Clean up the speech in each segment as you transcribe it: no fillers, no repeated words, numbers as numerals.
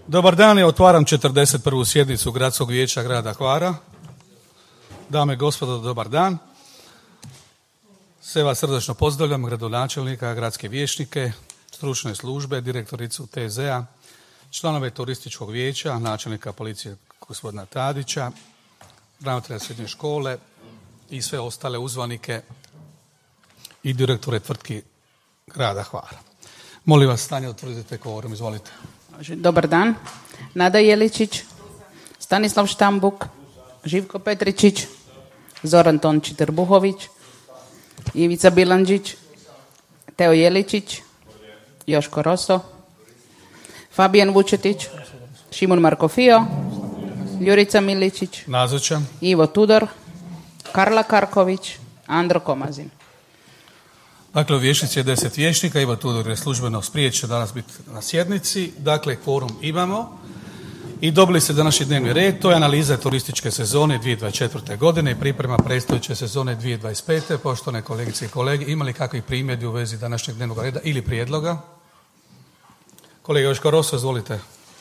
Dobar dan, ja otvaram 41. sjednicu Gradskog vijeća grada Hvara. Dame i gospodo, dobar dan. Sve vas srdačno pozdravljam, gradonačelnika, gradske vijećnike, stručne službe, direktoricu TZ-a, članove turističkog vijeća, načelnika policije gospodina Tadića, ravnatelja srednje škole i sve ostale uzvanike i direktore tvrtki grada Hvara. Molim vas, stanje utvrdite kvorum, izvolite. Dobar dan. Nada Jeličić, Stanislav Štambuk, Živko Petričić, Zoran Tonči-Trbuhović, Ivica Bilandžić, Teo Jeličić, Joško Roso, Fabijan Vučetić, Šimun Markofio, Ljurica Miličić, Nazočan. Ivo Tudor, Karla Karković, Andro Komazin. Dakle, u vijećnici je 10 vijećnika, Ivo Tudor je službeno spriječio danas biti na sjednici. Dakle, kvorum imamo i dobili ste današnji dnevni red. To je analiza turističke sezone 2024. godine i priprema predstojeće sezone 2025. Poštovane kolegice i kolege, ima li kakvih primjedbi u vezi današnjeg dnevnog reda ili prijedloga? Kolega Joško Roso, izvolite.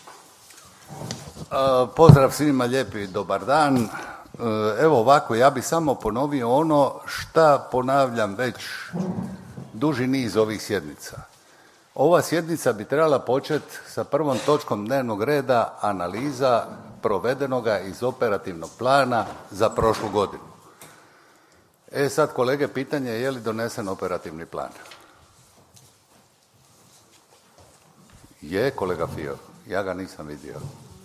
Pozdrav svima, lijepi dobar dan. Evo ovako, ja bih samo ponovio ono šta ponavljam već duži niz ovih sjednica. Ova sjednica bi trebala početi sa prvom točkom dnevnog reda analiza provedenoga iz operativnog plana za prošlu godinu. Sad, kolege, pitanje je li donesen operativni plan? Je, kolega Fio, ja ga nisam vidio.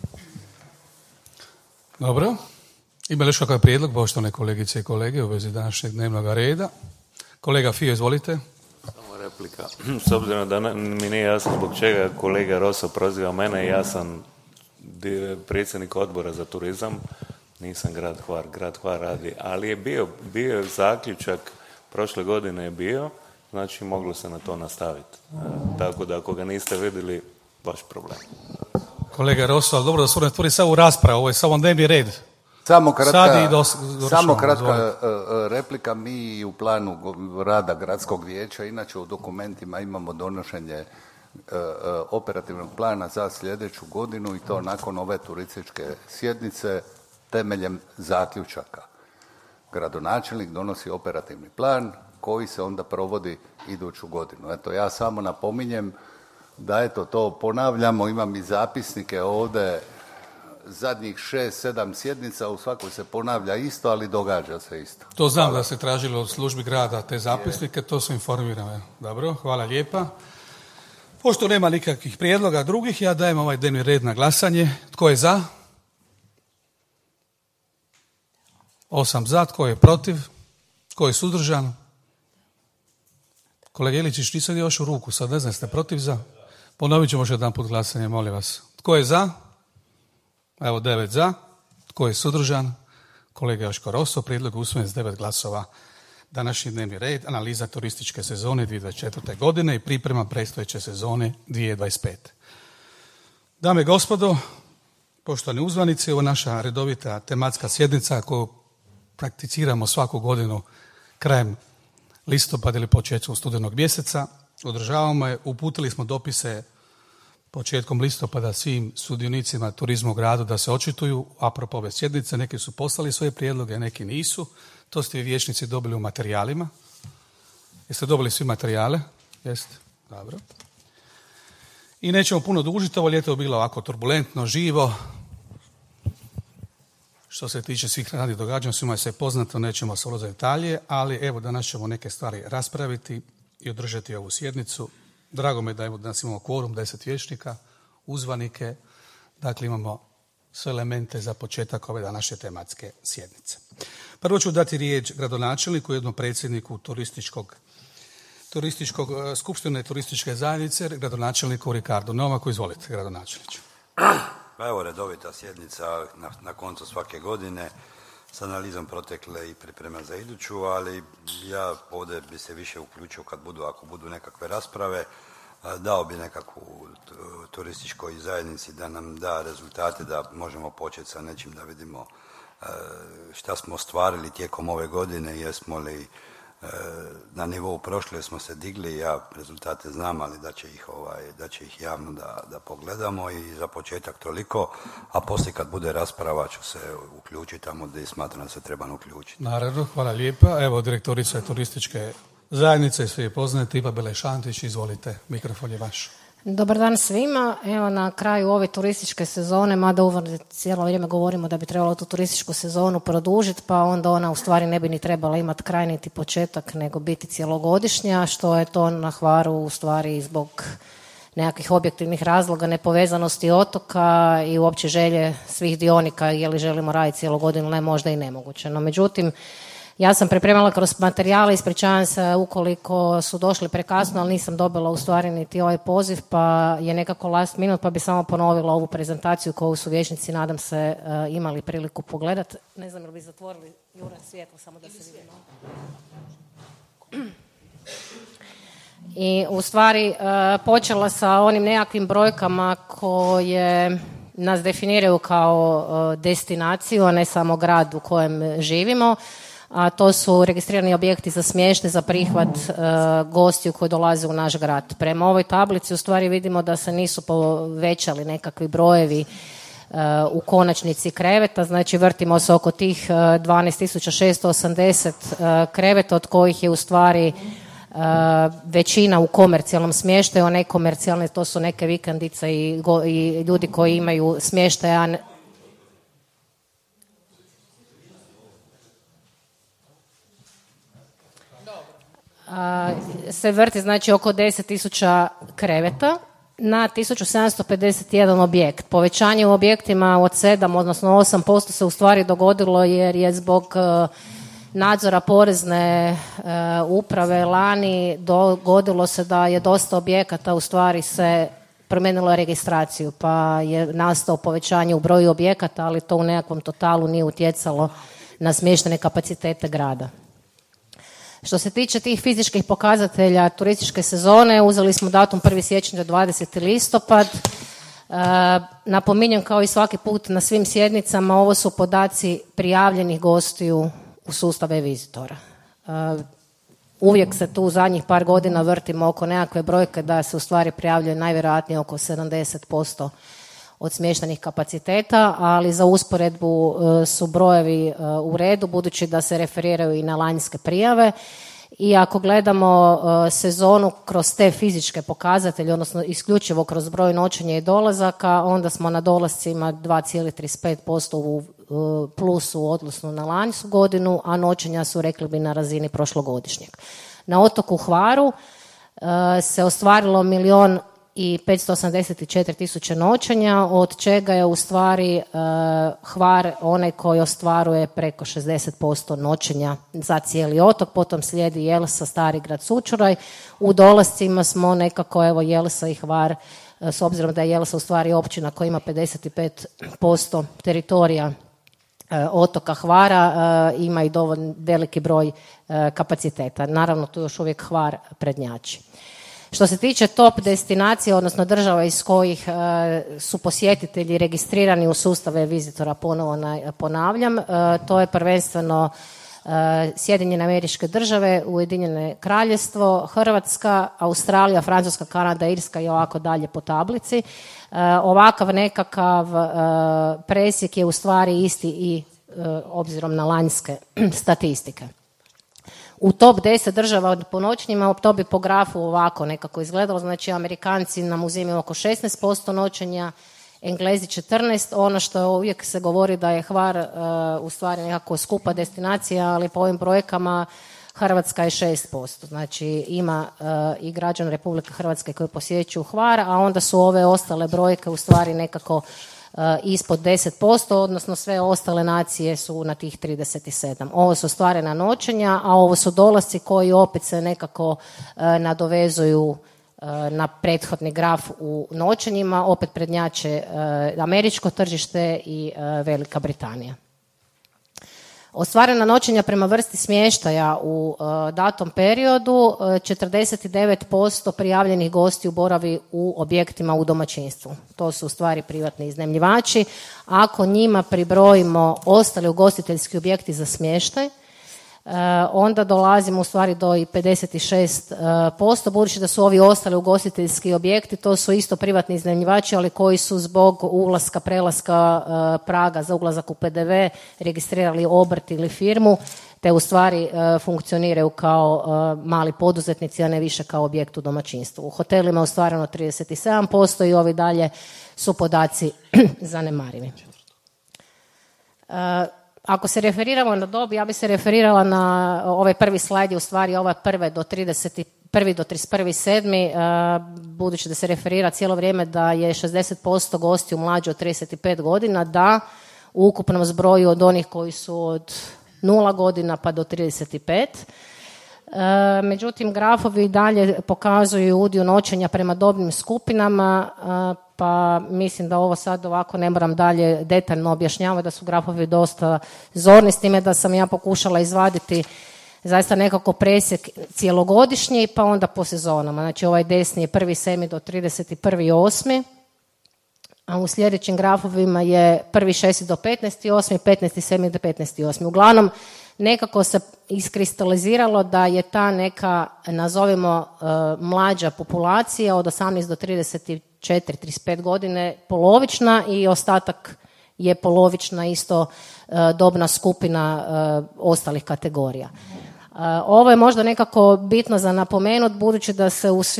Dobro. Ima li još kakav prijedlog, poštovane kolegice i kolege, u vezi današnjeg dnevnog reda? Kolega Fio, izvolite. Samo replika. S obzirom da mi nije jasno zbog čega kolega Roso proziva mene, ja sam predsjednik odbora za turizam, nisam grad Hvar radi, ali je bio zaključak, prošle godine je bio, znači moglo se na to nastaviti. Tako da ako ga niste vidjeli, baš problem. Kolega Roso, ali dobro da se otvori samo u raspravu, ovo je samo dnevni red. Samo kratka replika. Mi u planu rada gradskog vijeća, inače u dokumentima imamo donošenje operativnog plana za sljedeću godinu i to nakon ove turističke sjednice temeljem zaključaka. Gradonačelnik donosi operativni plan koji se onda provodi iduću godinu. Eto, ja samo napominjem da to ponavljamo, imam i zapisnike ovdje, zadnjih 6-7 sjednica, u svakoj se ponavlja isto, ali događa se isto. To znam. Hvala. Da se tražilo od službi grada te zapisnike, to su informirane. Dobro, hvala lijepa. Pošto nema nikakvih prijedloga drugih, ja dajem ovaj dnevni red na glasanje. Tko je za? 8 za, tko je protiv? Tko je suzdržan? Kolega Iličić, nisam još u ruku, sad ne znam, ste protiv, za? Ponovit ćemo još jedan put glasanje, molim vas. Tko je za? Evo 9 za. Tko je suzdržan? Kolega Joško Roso. Prijedlog usvojen s 9 glasova. Današnji dnevni red, analiza turističke sezone 2024. godine i priprema predstojeće sezone 2025. Dame i gospodo, poštovani uzvanici, ovo je naša redovita tematska sjednica koju prakticiramo svaku godinu krajem listopada ili početkom studenog mjeseca. Održavamo je, uputili smo dopise početkom listopada svim sudionicima turizma u gradu da se očituju apropo ove sjednice. Neki su poslali svoje prijedloge, neki nisu. To ste vi vijećnici dobili u materijalima. Jeste dobili svi materijale? Jeste? Dobro. I nećemo puno dužiti, ovo ljeto je bilo ovako turbulentno, živo. Što se tiče svih radnih događanja, svima je sve poznato, nećemo se ulaziti u detalje, ali evo danas ćemo neke stvari raspraviti i održati ovu sjednicu. Drago mi je da danas imamo kvorum, 10 vijećnika, uzvanike, dakle imamo sve elemente za početak ove današnje tematske sjednice. Prvo ću dati riječ gradonačelniku, jednom predsjedniku skupštine turističke zajednice, gradonačelniku Ricardu Novaku. Izvolite, gradonačelniče. Pa evo, redovita sjednica na koncu svake godine s analizom protekle i priprema za iduću, ali ja ovdje bi se više uključio ako budu nekakve rasprave, dao bi nekakvu turističkoj zajednici da nam da rezultate, da možemo početi sa nečim, da vidimo šta smo ostvarili tijekom ove godine, jesmo li na nivou prošle smo se digli, ja rezultate znam, ali da će ih javno da pogledamo i za početak toliko, a poslije kad bude rasprava ću se uključiti tamo gdje smatram da se trebam uključiti. Naravno, hvala lijepa. Evo, direktorica turističke zajednice, svi je poznati, Iva Belešantić, izvolite, mikrofon je vaš. Dobar dan svima. Evo na kraju ove turističke sezone, mada uvodno cijelo vrijeme govorimo da bi trebalo tu turističku sezonu produžiti, pa onda ona u stvari ne bi ni trebala imati kraj niti početak, nego biti cjelogodišnja, što je to na Hvaru u stvari zbog nekakvih objektivnih razloga, nepovezanosti otoka i uopće želje svih dionika je li želimo raditi cijelu godinu, ne, možda i nemoguće. No međutim, ja sam pripremala kroz materijale, ispričavam se ukoliko su došli prekasno, ali nisam dobila u stvari niti ovaj poziv, pa je nekako last minute, pa bi samo ponovila ovu prezentaciju koju su vijećnici, nadam se, imali priliku pogledati. Ne znam, ili bi zatvorili Jure svjetlo, samo da se vidimo. I u stvari počela sa onim nekakvim brojkama koje nas definiraju kao destinaciju, a ne samo grad u kojem živimo. A to su registrirani objekti za smještaj, za prihvat gostiju koji dolaze u naš grad. Prema ovoj tablici u stvari vidimo da se nisu povećali nekakvi brojevi u konačnici kreveta, znači vrtimo se oko tih 12.680 kreveta, od kojih je u stvari većina u komercijalnom smještaju, a nekomercijalne to su neke vikendice i ljudi koji imaju smještaja. Se vrti znači oko 10.000 kreveta na 1751 objekt. Povećanje u objektima od 7, odnosno 8% se u stvari dogodilo jer je zbog nadzora porezne uprave lani dogodilo se da je dosta objekata u stvari se promijenilo registraciju, pa je nastao povećanje u broju objekata, ali to u nekakvom totalu nije utjecalo na smještajne kapacitete grada. Što se tiče tih fizičkih pokazatelja turističke sezone, uzeli smo datum 1. siječnja do 20. listopad. Napominjem kao i svaki put na svim sjednicama, ovo su podaci prijavljenih gostiju u sustav e-vizitora. Uvijek se tu zadnjih par godina vrtimo oko nekakve brojke da se u stvari prijavljuje najvjerojatnije oko 70% od smještajnih kapaciteta, ali za usporedbu su brojevi u redu, budući da se referiraju i na lanjske prijave. I ako gledamo sezonu kroz te fizičke pokazatelje, odnosno isključivo kroz broj noćenja i dolazaka, onda smo na dolascima 2,35% u plusu odnosno na lanjsku godinu, a noćenja su, rekli bi, na razini prošlogodišnjeg. Na otoku Hvaru se ostvarilo 1.584.000 noćenja, od čega je u stvari Hvar onaj koji ostvaruje preko 60% noćenja za cijeli otok, potom slijedi Jelsa, Stari grad, Sučuraj. U dolascima smo nekako, evo, Jelsa i Hvar, s obzirom da je Jelsa u stvari općina koja ima 55% teritorija otoka Hvara, ima i dovoljno veliki broj kapaciteta. Naravno, tu još uvijek Hvar prednjači. Što se tiče top destinacije, odnosno država iz kojih su posjetitelji registrirani u sustave vizitora, ponovo ponavljam, to je prvenstveno Sjedinjene Američke Države, Ujedinjeno Kraljevstvo, Hrvatska, Australija, Francuska, Kanada, Irska i ovako dalje po tablici. Ovakav nekakav presjek je u stvari isti i obzirom na lanjske statistike. U top 10 država po noćnjima, to bi po grafu ovako nekako izgledalo, znači Amerikanci nam uzimaju oko 16% noćenja, Englezi 14%, ono što uvijek se govori da je Hvar u stvari nekako skupa destinacija, ali po ovim brojkama Hrvatska je 6%, znači ima i građana Republike Hrvatske koji posjećuju Hvar, a onda su ove ostale brojke u stvari nekako ispod 10%, odnosno sve ostale nacije su na tih 37. Ovo su ostvarena noćenja, a ovo su dolasci koji opet se nekako nadovezuju na prethodni graf u noćenjima, opet prednjače američko tržište i Velika Britanija. Ostvarena noćenja prema vrsti smještaja u datom periodu, 49% prijavljenih gostiju boravi u objektima u domaćinstvu. To su u stvari privatni iznajmljivači. Ako njima pribrojimo ostali ugostiteljski objekti za smještaj, onda dolazimo u stvari do i 56%, budući da su ovi ostali ugostiteljski objekti, to su isto privatni iznajmljivači, ali koji su zbog prelaska praga za ulazak u PDV registrirali obrt ili firmu, te u stvari funkcioniraju kao mali poduzetnici, a ne više kao objekt u domaćinstvu. U hotelima je ostvareno 37% i ovi dalje su podaci zanemarivi. Ako se referiramo na dob, ja bi se referirala na ovaj prvi slajd, u stvari ova prve do 31. do 31.7. Budući da se referira cijelo vrijeme da je 60% gostiju mlađe od 35 godina, da u ukupnom zbroju od onih koji su od 0 godina pa do 35. Međutim, grafovi dalje pokazuju udio noćenja prema dobnim skupinama, pa mislim da ovo sad ovako ne moram dalje detaljno objašnjavati, da su grafovi dosta zorni, s time da sam ja pokušala izvaditi zaista nekako presjek cijelogodišnji, pa onda po sezonama. Znači ovaj desni je 1.7. do 31.8., a u sljedećim grafovima je 1.6. do 15.8., 15.7. do 15.8. Uglavnom, nekako se iskristaliziralo da je ta neka, nazovimo, mlađa populacija od 18 do 34-35 godine polovična i ostatak je polovična isto dobna skupina ostalih kategorija. Ovo je možda nekako bitno za napomenuti, budući da se u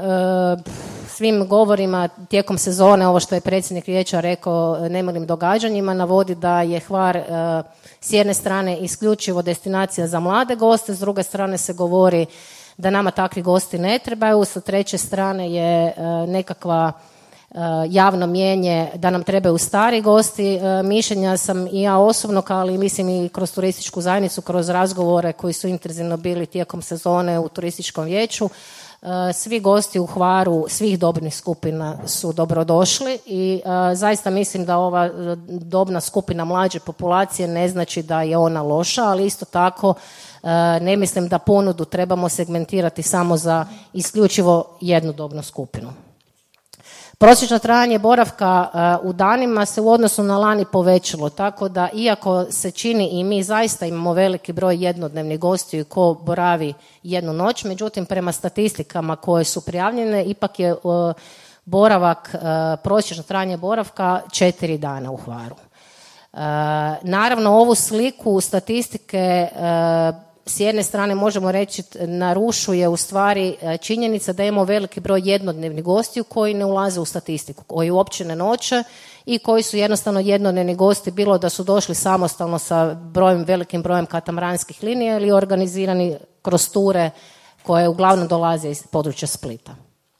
svim govorima tijekom sezone, ovo što je predsjednik vijeća rekao, nemalim događanjima, navodi da je Hvar s jedne strane isključivo destinacija za mlade goste, s druge strane se govori da nama takvi gosti ne trebaju, sa treće strane je nekakva javno mijenje da nam trebaju stari gosti. Mišljenja sam i ja osobno, ali mislim i kroz turističku zajednicu, kroz razgovore koji su intenzivno bili tijekom sezone u turističkom vijeću, svi gosti u Hvaru svih dobnih skupina su dobrodošli i zaista mislim da ova dobna skupina mlađe populacije ne znači da je ona loša, ali isto tako ne mislim da ponudu trebamo segmentirati samo za isključivo jednu dobnu skupinu. Prosječno trajanje boravka u danima se u odnosu na lani povećalo, tako da iako se čini i mi zaista imamo veliki broj jednodnevnih gostiju ko boravi jednu noć, međutim prema statistikama koje su prijavljene ipak je boravak, prosječno trajanje boravka 4 dana u Hvaru. Naravno, ovu sliku statistike s jedne strane možemo reći narušuje u stvari činjenica da imamo veliki broj jednodnevnih gostiju koji ne ulaze u statistiku, koji uopće ne noće i koji su jednostavno jednodnevni gosti, bilo da su došli samostalno sa velikim brojem katamaranskih linija ili organizirani kroz ture koje uglavnom dolaze iz područja Splita.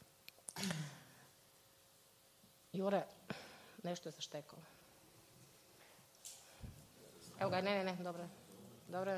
Jure, nešto je zaštekalo. Evo ga, ne, dobro. Dobro.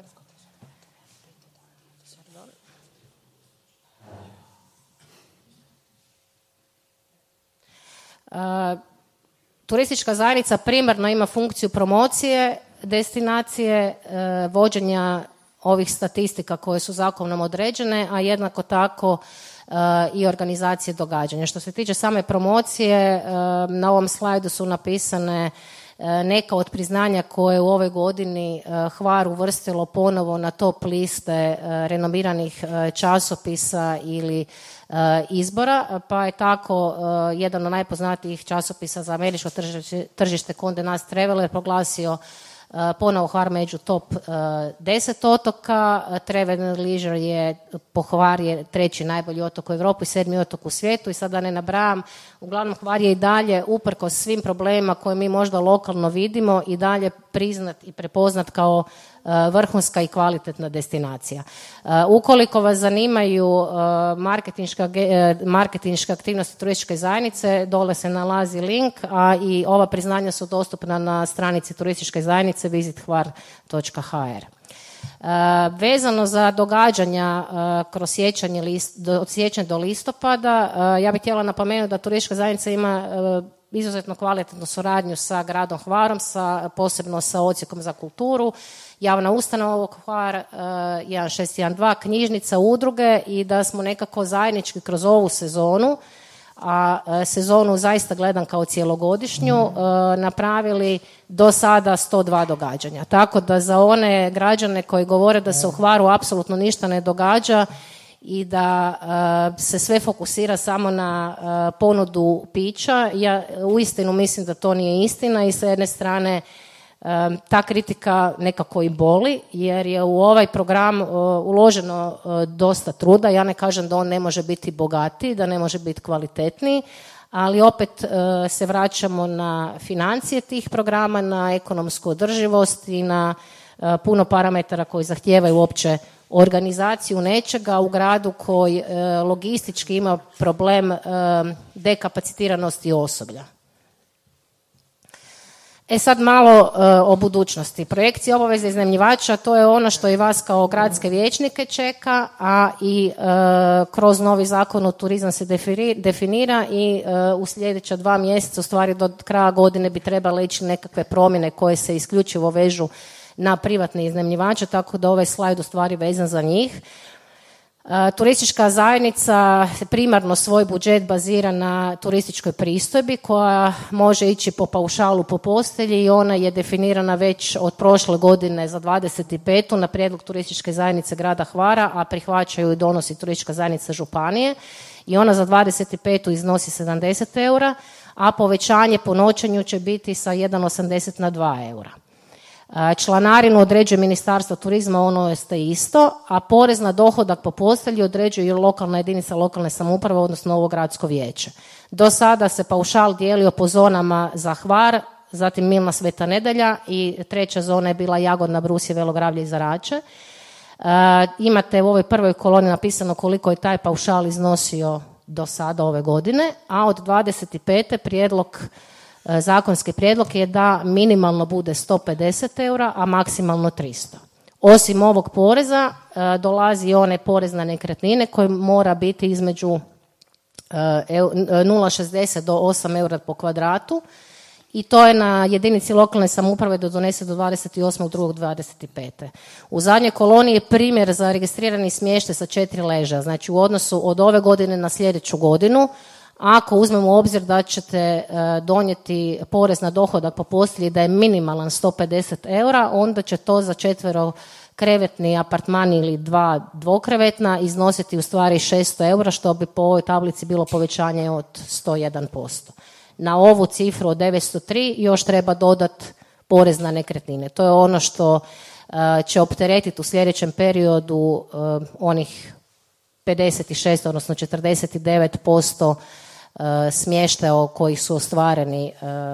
Turistička zajednica primarno ima funkciju promocije destinacije, vođenja ovih statistika koje su zakonom određene, a jednako tako i organizacije događanja. Što se tiče same promocije, na ovom slajdu su napisane neka od priznanja koje u ovoj godini Hvar uvrstilo ponovo na top liste renomiranih časopisa ili izbora, pa je tako jedan od najpoznatijih časopisa za američko tržište Condé Nast Traveler proglasio ponovo Hvar među top 10 otoka. Travel Leisure je po Hvar je 3. najbolji otok u Europi, 7. otok u svijetu i sad da ne nabrajam. Uglavnom Hvar je i dalje, uprkos svim problemima koje mi možda lokalno vidimo, i dalje priznat i prepoznat kao vrhunska i kvalitetna destinacija. Ukoliko vas zanimaju marketinške aktivnosti turističke zajednice, dole se nalazi link, a i ova priznanja su dostupna na stranici turističke zajednice visithvar.hr. Vezano za događanja kroz od siječnja do listopada, ja bih htjela napomenuti da turistička zajednica ima izuzetno kvalitetnu suradnju sa gradom Hvarom, posebno sa Odsjekom za kulturu, javna ustanova Hvar, 1612, knjižnica, udruge, i da smo nekako zajednički kroz ovu sezonu, a sezonu zaista gledam kao cjelogodišnju, napravili do sada 102 događanja. Tako da za one građane koji govore da se u Hvaru apsolutno ništa ne događa i da se sve fokusira samo na ponudu pića, ja uistinu mislim da to nije istina i sa jedne strane ta kritika nekako i boli, jer je u ovaj program uloženo dosta truda. Ja ne kažem da on ne može biti bogatiji, da ne može biti kvalitetniji, ali opet se vraćamo na financije tih programa, na ekonomsku održivost i na puno parametara koji zahtijevaju uopće organizaciju nečega u gradu koji logistički ima problem dekapacitiranosti osoblja. Sad malo o budućnosti. Projekcije obaveze iznajmljivača, to je ono što i vas kao gradske vijećnike čeka, a i kroz novi zakon o turizam se definira i u sljedeća 2 mjeseca, u stvari do kraja godine bi trebale ići nekakve promjene koje se isključivo vežu na privatne iznajmljivače, tako da ovaj slajd u stvari vezan za njih. Turistička zajednica primarno svoj budžet bazira na turističkoj pristojbi koja može ići po paušalu po postelji i ona je definirana već od prošle godine za 25. na prijedlog turističke zajednice grada Hvara, a prihvaćaju i donosi turistička zajednica županije i ona za 25. iznosi 70 eura, a povećanje po noćenju će biti sa 1,80 na 2 eura. Članarinu određuje Ministarstvo turizma, ono ste isto, a porez na dohodak po postelji određuje i lokalna jedinica lokalne samouprave, odnosno ovo gradsko vijeće. Do sada se paušal dijelio po zonama za Hvar, zatim Milna Sveta Nedjelja i treća zona je bila Jagodna, Brusje, Velogravlje i Zarače. Imate u ovoj prvoj koloni napisano koliko je taj paušal iznosio do sada ove godine, a od 25. Zakonski prijedlog je da minimalno bude 150 eura, a maksimalno 300. Osim ovog poreza dolazi i onaj porez na nekretnine koji mora biti između 0,60 do 8 eura po kvadratu i to je na jedinici lokalne samouprave da donese do 28.2.25. U zadnjoj koloniji je primjer za registrirani smještaj sa 4 ležaja, znači u odnosu od ove godine na sljedeću godinu. Ako uzmemo u obzir da ćete donijeti porez na dohodak po postelji da je minimalan 150 eura, onda će to za 4 krevetni apartman ili 2 dvokrevetna iznositi u stvari 600 eura, što bi po ovoj tablici bilo povećanje od 101%. Na ovu cifru od 903 još treba dodati porez na nekretnine. To je ono što će opteretiti u sljedećem periodu onih 56, odnosno 49% smještaja koji su ostvareni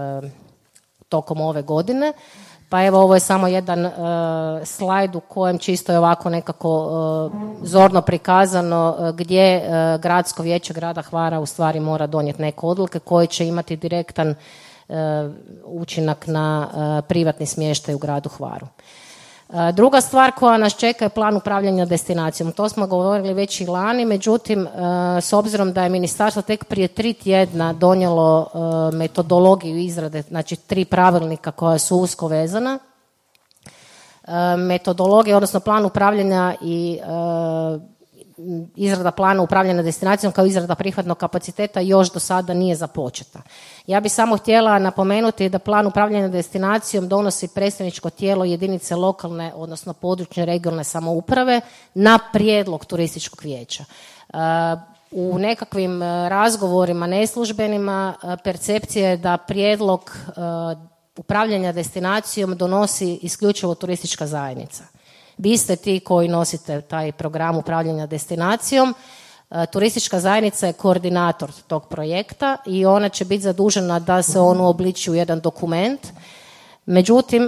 tokom ove godine. Pa evo, ovo je samo jedan slajd u kojem čisto je ovako nekako zorno prikazano gdje gradsko vijeće grada Hvara u stvari mora donijeti neke odluke koje će imati direktan učinak na privatni smještaj u gradu Hvaru. Druga stvar koja nas čeka je plan upravljanja destinacijom. To smo govorili već i lani, međutim, s obzirom da je ministarstvo tek prije 3 tjedna donijelo metodologiju izrade, znači 3 pravilnika koja su usko vezana, metodologija, odnosno plan upravljanja i izrada plana upravljanja destinacijom kao izrada prihvatnog kapaciteta još do sada nije započeta. Ja bih samo htjela napomenuti da plan upravljanja destinacijom donosi predstavničko tijelo jedinice lokalne, odnosno područne regionalne samouprave na prijedlog turističkog vijeća. U nekakvim razgovorima neslužbenima percepcija je da prijedlog upravljanja destinacijom donosi isključivo turistička zajednica. Vi ste ti koji nosite taj program upravljanja destinacijom. Turistička zajednica je koordinator tog projekta i ona će biti zadužena da se on uobliči u jedan dokument. Međutim,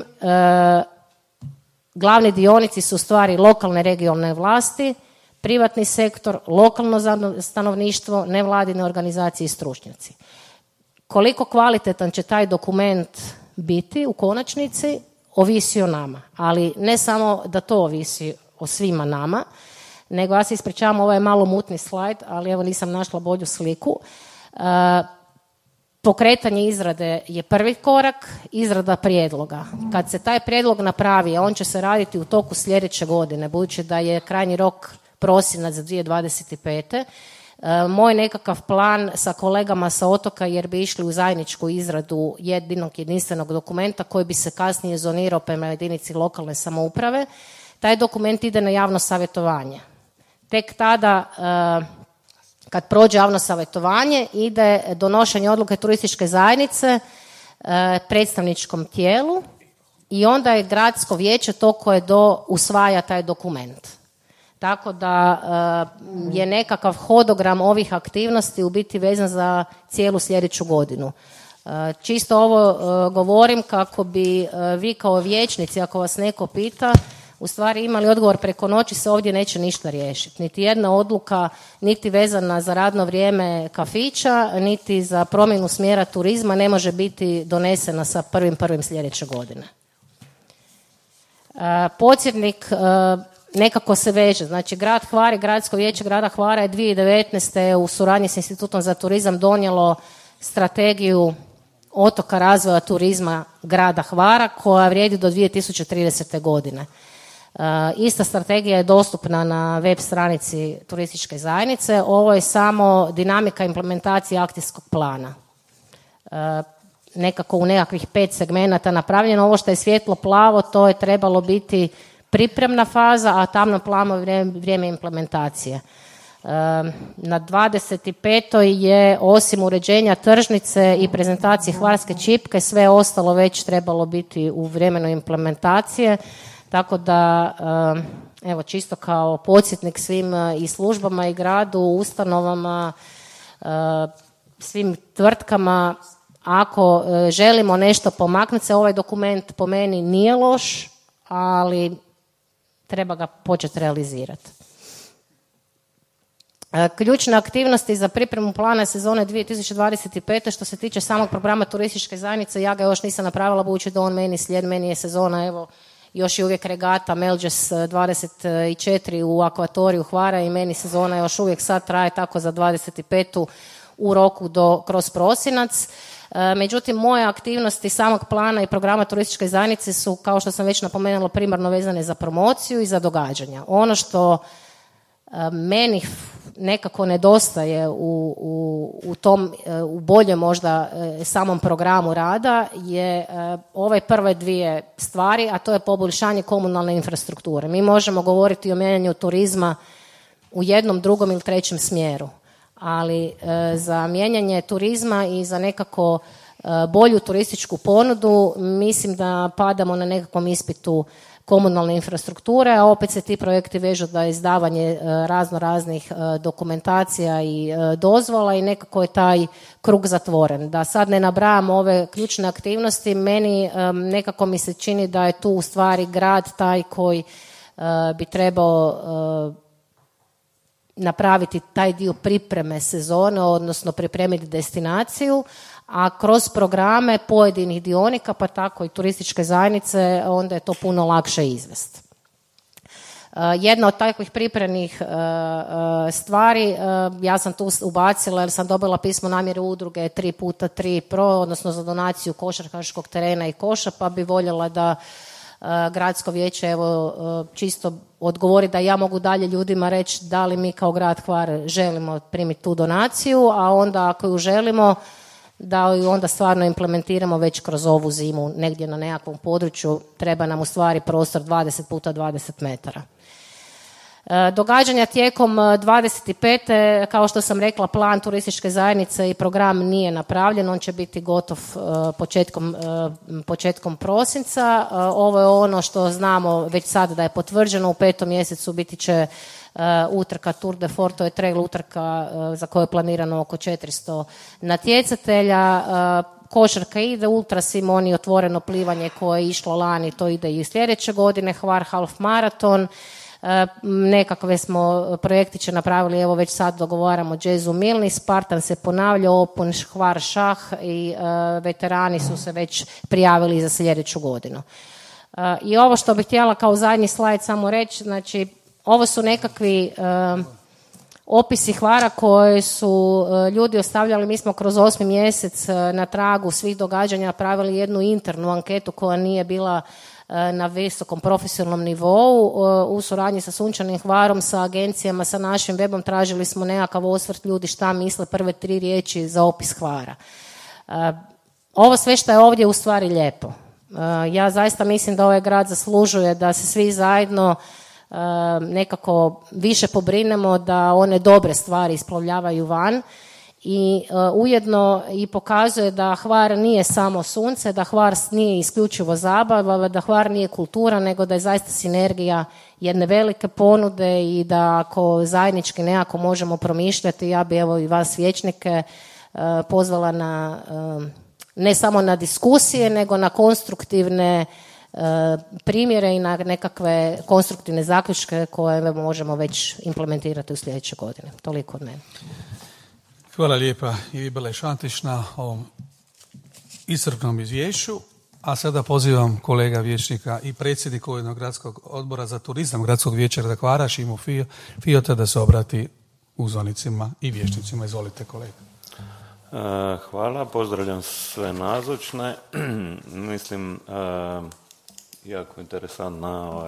glavni dionici su u stvari lokalne regionalne vlasti, privatni sektor, lokalno stanovništvo, nevladine organizacije i stručnjaci. Koliko kvalitetan će taj dokument biti u konačnici, ovisi o nama. Ali ne samo da to ovisi o svima nama, nego ja se ispričavam, ovo je malo mutni slajd, ali evo nisam našla bolju sliku. Pokretanje izrade je prvi korak, izrada prijedloga. Kad se taj prijedlog napravi, a on će se raditi u toku sljedeće godine, budući da je krajnji rok prosinac za 2025. Moj nekakav plan sa kolegama sa otoka, jer bi išli u zajedničku izradu jedinstvenog dokumenta koji bi se kasnije zonirao prema jedinici lokalne samouprave. Taj dokument ide na javno savjetovanje. Tek tada, kad prođe javno savjetovanje, ide donošenje odluke turističke zajednice predstavničkom tijelu i onda je gradsko vijeće to koje usvaja taj dokument. Tako da je nekakav hodogram ovih aktivnosti u biti vezan za cijelu sljedeću godinu. Čisto ovo govorim kako bi vi kao vijećnici, ako vas neko pita, u stvari imali odgovor preko noći, se ovdje neće ništa riješiti. Niti jedna odluka, niti vezana za radno vrijeme kafića, niti za promjenu smjera turizma ne može biti donesena sa 1.1. sljedeće godine. Podsjetnik nekako se veže. Znači, grad Hvar i Gradsko vijeće grada Hvara je 2019. u suradnji s Institutom za turizam donijelo strategiju otoka razvoja turizma grada Hvara koja vrijedi do 2030. godine. Ista strategija je dostupna na web stranici turističke zajednice. Ovo je samo dinamika implementacije akcijskog plana. Nekako u nekakvih 5 segmenata napravljeno. Ovo što je svjetlo plavo, to je trebalo biti pripremna faza, a tamno plavo vrijeme implementacije. Na 25. je osim uređenja tržnice i prezentacije hvarske čipke, sve ostalo već trebalo biti u vremenu implementacije. Tako da, evo, čisto kao podsjetnik svim i službama i gradu, ustanovama, svim tvrtkama, ako želimo nešto pomaknuti se, ovaj dokument po meni nije loš, ali treba ga početi realizirati. Ključne aktivnosti za pripremu plana sezone 2025. što se tiče samog programa turističke zajednice, ja ga još nisam napravila, budući da on meni je sezona, evo, još je uvijek regata Melđes 24 u akvatoriju Hvara i meni sezona još uvijek sad traje tako za 25. u roku kroz prosinac. Međutim, moje aktivnosti samog plana i programa turističke zajednice su, kao što sam već napomenula, primarno vezane za promociju i za događanja. Ono što meni nekako nedostaje u boljem možda samom programu rada je ove prve dvije stvari, a to je poboljšanje komunalne infrastrukture. Mi možemo govoriti o mijenjanju turizma u jednom, drugom ili trećem smjeru, ali za mijenjanje turizma i za nekako bolju turističku ponudu mislim da padamo na nekakvom ispitu komunalne infrastrukture, a opet se ti projekti vežu da je izdavanje raznih dokumentacija i dozvola i nekako je taj krug zatvoren. Da sad ne nabrajam ove ključne aktivnosti, meni nekako mi se čini da je tu u stvari grad taj koji bi trebao napraviti taj dio pripreme sezone, odnosno pripremiti destinaciju, a kroz programe pojedinih dionika, pa tako i turističke zajednice, onda je to puno lakše izvesti. Jedna od takvih pripremnih stvari, ja sam tu ubacila jer sam dobila pismo namjere udruge 3x3 Pro, odnosno za donaciju košarkaškog terena i koša, pa bi voljela da gradsko vijeće evo čisto odgovori da ja mogu dalje ljudima reći da li mi kao grad Hvar želimo primiti tu donaciju, a onda ako ju želimo da ju onda stvarno implementiramo već kroz ovu zimu negdje na nekakvom području. Treba nam u stvari prostor 20x20 metara. Događanja tijekom 25. kao što sam rekla, plan turističke zajednice i program nije napravljen, on će biti gotov početkom prosinca. Ovo je ono što znamo već sad da je potvrđeno, u 5. mjesecu biti će utrka Tour de Fort, to je trail utrka za koju je planirano oko 400 natjecatelja. Košarka ide, ultra Simoni otvoreno plivanje koje je išlo lani, to ide i sljedeće godine, Hvar half maraton. Nekakve smo projektiće napravili, evo već sad dogovaramo Jazzu Milni, Spartan se ponavlja, Open Hvar šah i veterani su se već prijavili za sljedeću godinu. I ovo što bih htjela kao zadnji slajd samo reći, znači ovo su nekakvi opisi Hvara koje su ljudi ostavljali. Mi smo kroz 8. mjesec na tragu svih događanja napravili jednu internu anketu koja nije bila na visokom profesionalnom nivou. U suradnji sa Sunčanim Hvarom, sa agencijama, sa našim webom tražili smo nekakav osvrt ljudi šta misle prve 3 riječi za opis Hvara. Ovo sve što je ovdje u stvari lijepo. Ja zaista mislim da ovaj grad zaslužuje da se svi zajedno nekako više pobrinemo da one dobre stvari isplovljavaju van i ujedno i pokazuje da Hvar nije samo sunce, da Hvar nije isključivo zabava, da Hvar nije kultura, nego da je zaista sinergija jedne velike ponude i da ako zajednički nekako možemo promišljati, ja bi evo i vas vijećnike pozvala na ne samo na diskusije, nego na konstruktivne primjere i na nekakve konstruktivne zaključke koje možemo već implementirati u sljedećoj godini. Toliko od mene. Hvala lijepa Ivi Belešantić na ovom iscrpnom izvješću. A sada pozivam kolega vijećnika i predsjednika Ujednog gradskog odbora za turizam Gradskog vijeća grada Hvara, Šimu Fijota, da se obrati uzvanicima i vijećnicima. Izvolite, kolega. Hvala, pozdravljam sve nazočne. Mislim, jako interesantna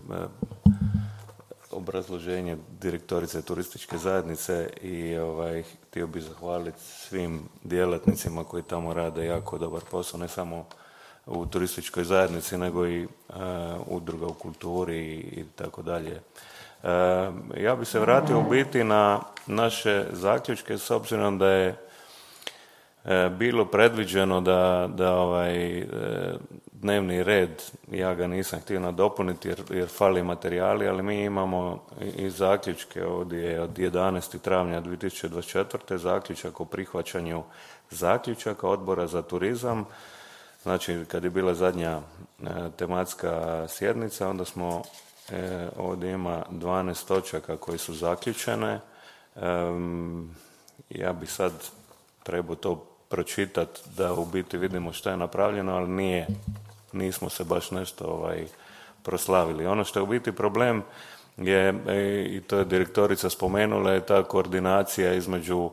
obrazloženje direktorice turističke zajednice i htio bih zahvaliti svim djelatnicima koji tamo rade jako dobar posao, ne samo u turističkoj zajednici, nego i udruga u kulturi i tako dalje. Ja bih se vratio u biti na naše zaključke, s obzirom da je bilo predviđeno da dnevni red, ja ga nisam htio nadopuniti jer fali materijali, ali mi imamo i zaključke ovdje od 11. travnja 2024. zaključak o prihvaćanju zaključaka Odbora za turizam. Znači, kad je bila zadnja tematska sjednica, onda smo ovdje ima 12 točaka koje su zaključene. Ja bi sad trebao to pročitati da u biti vidimo što je napravljeno, ali nismo se baš nešto proslavili. Ono što je u biti problem je, i to je direktorica spomenula, je ta koordinacija između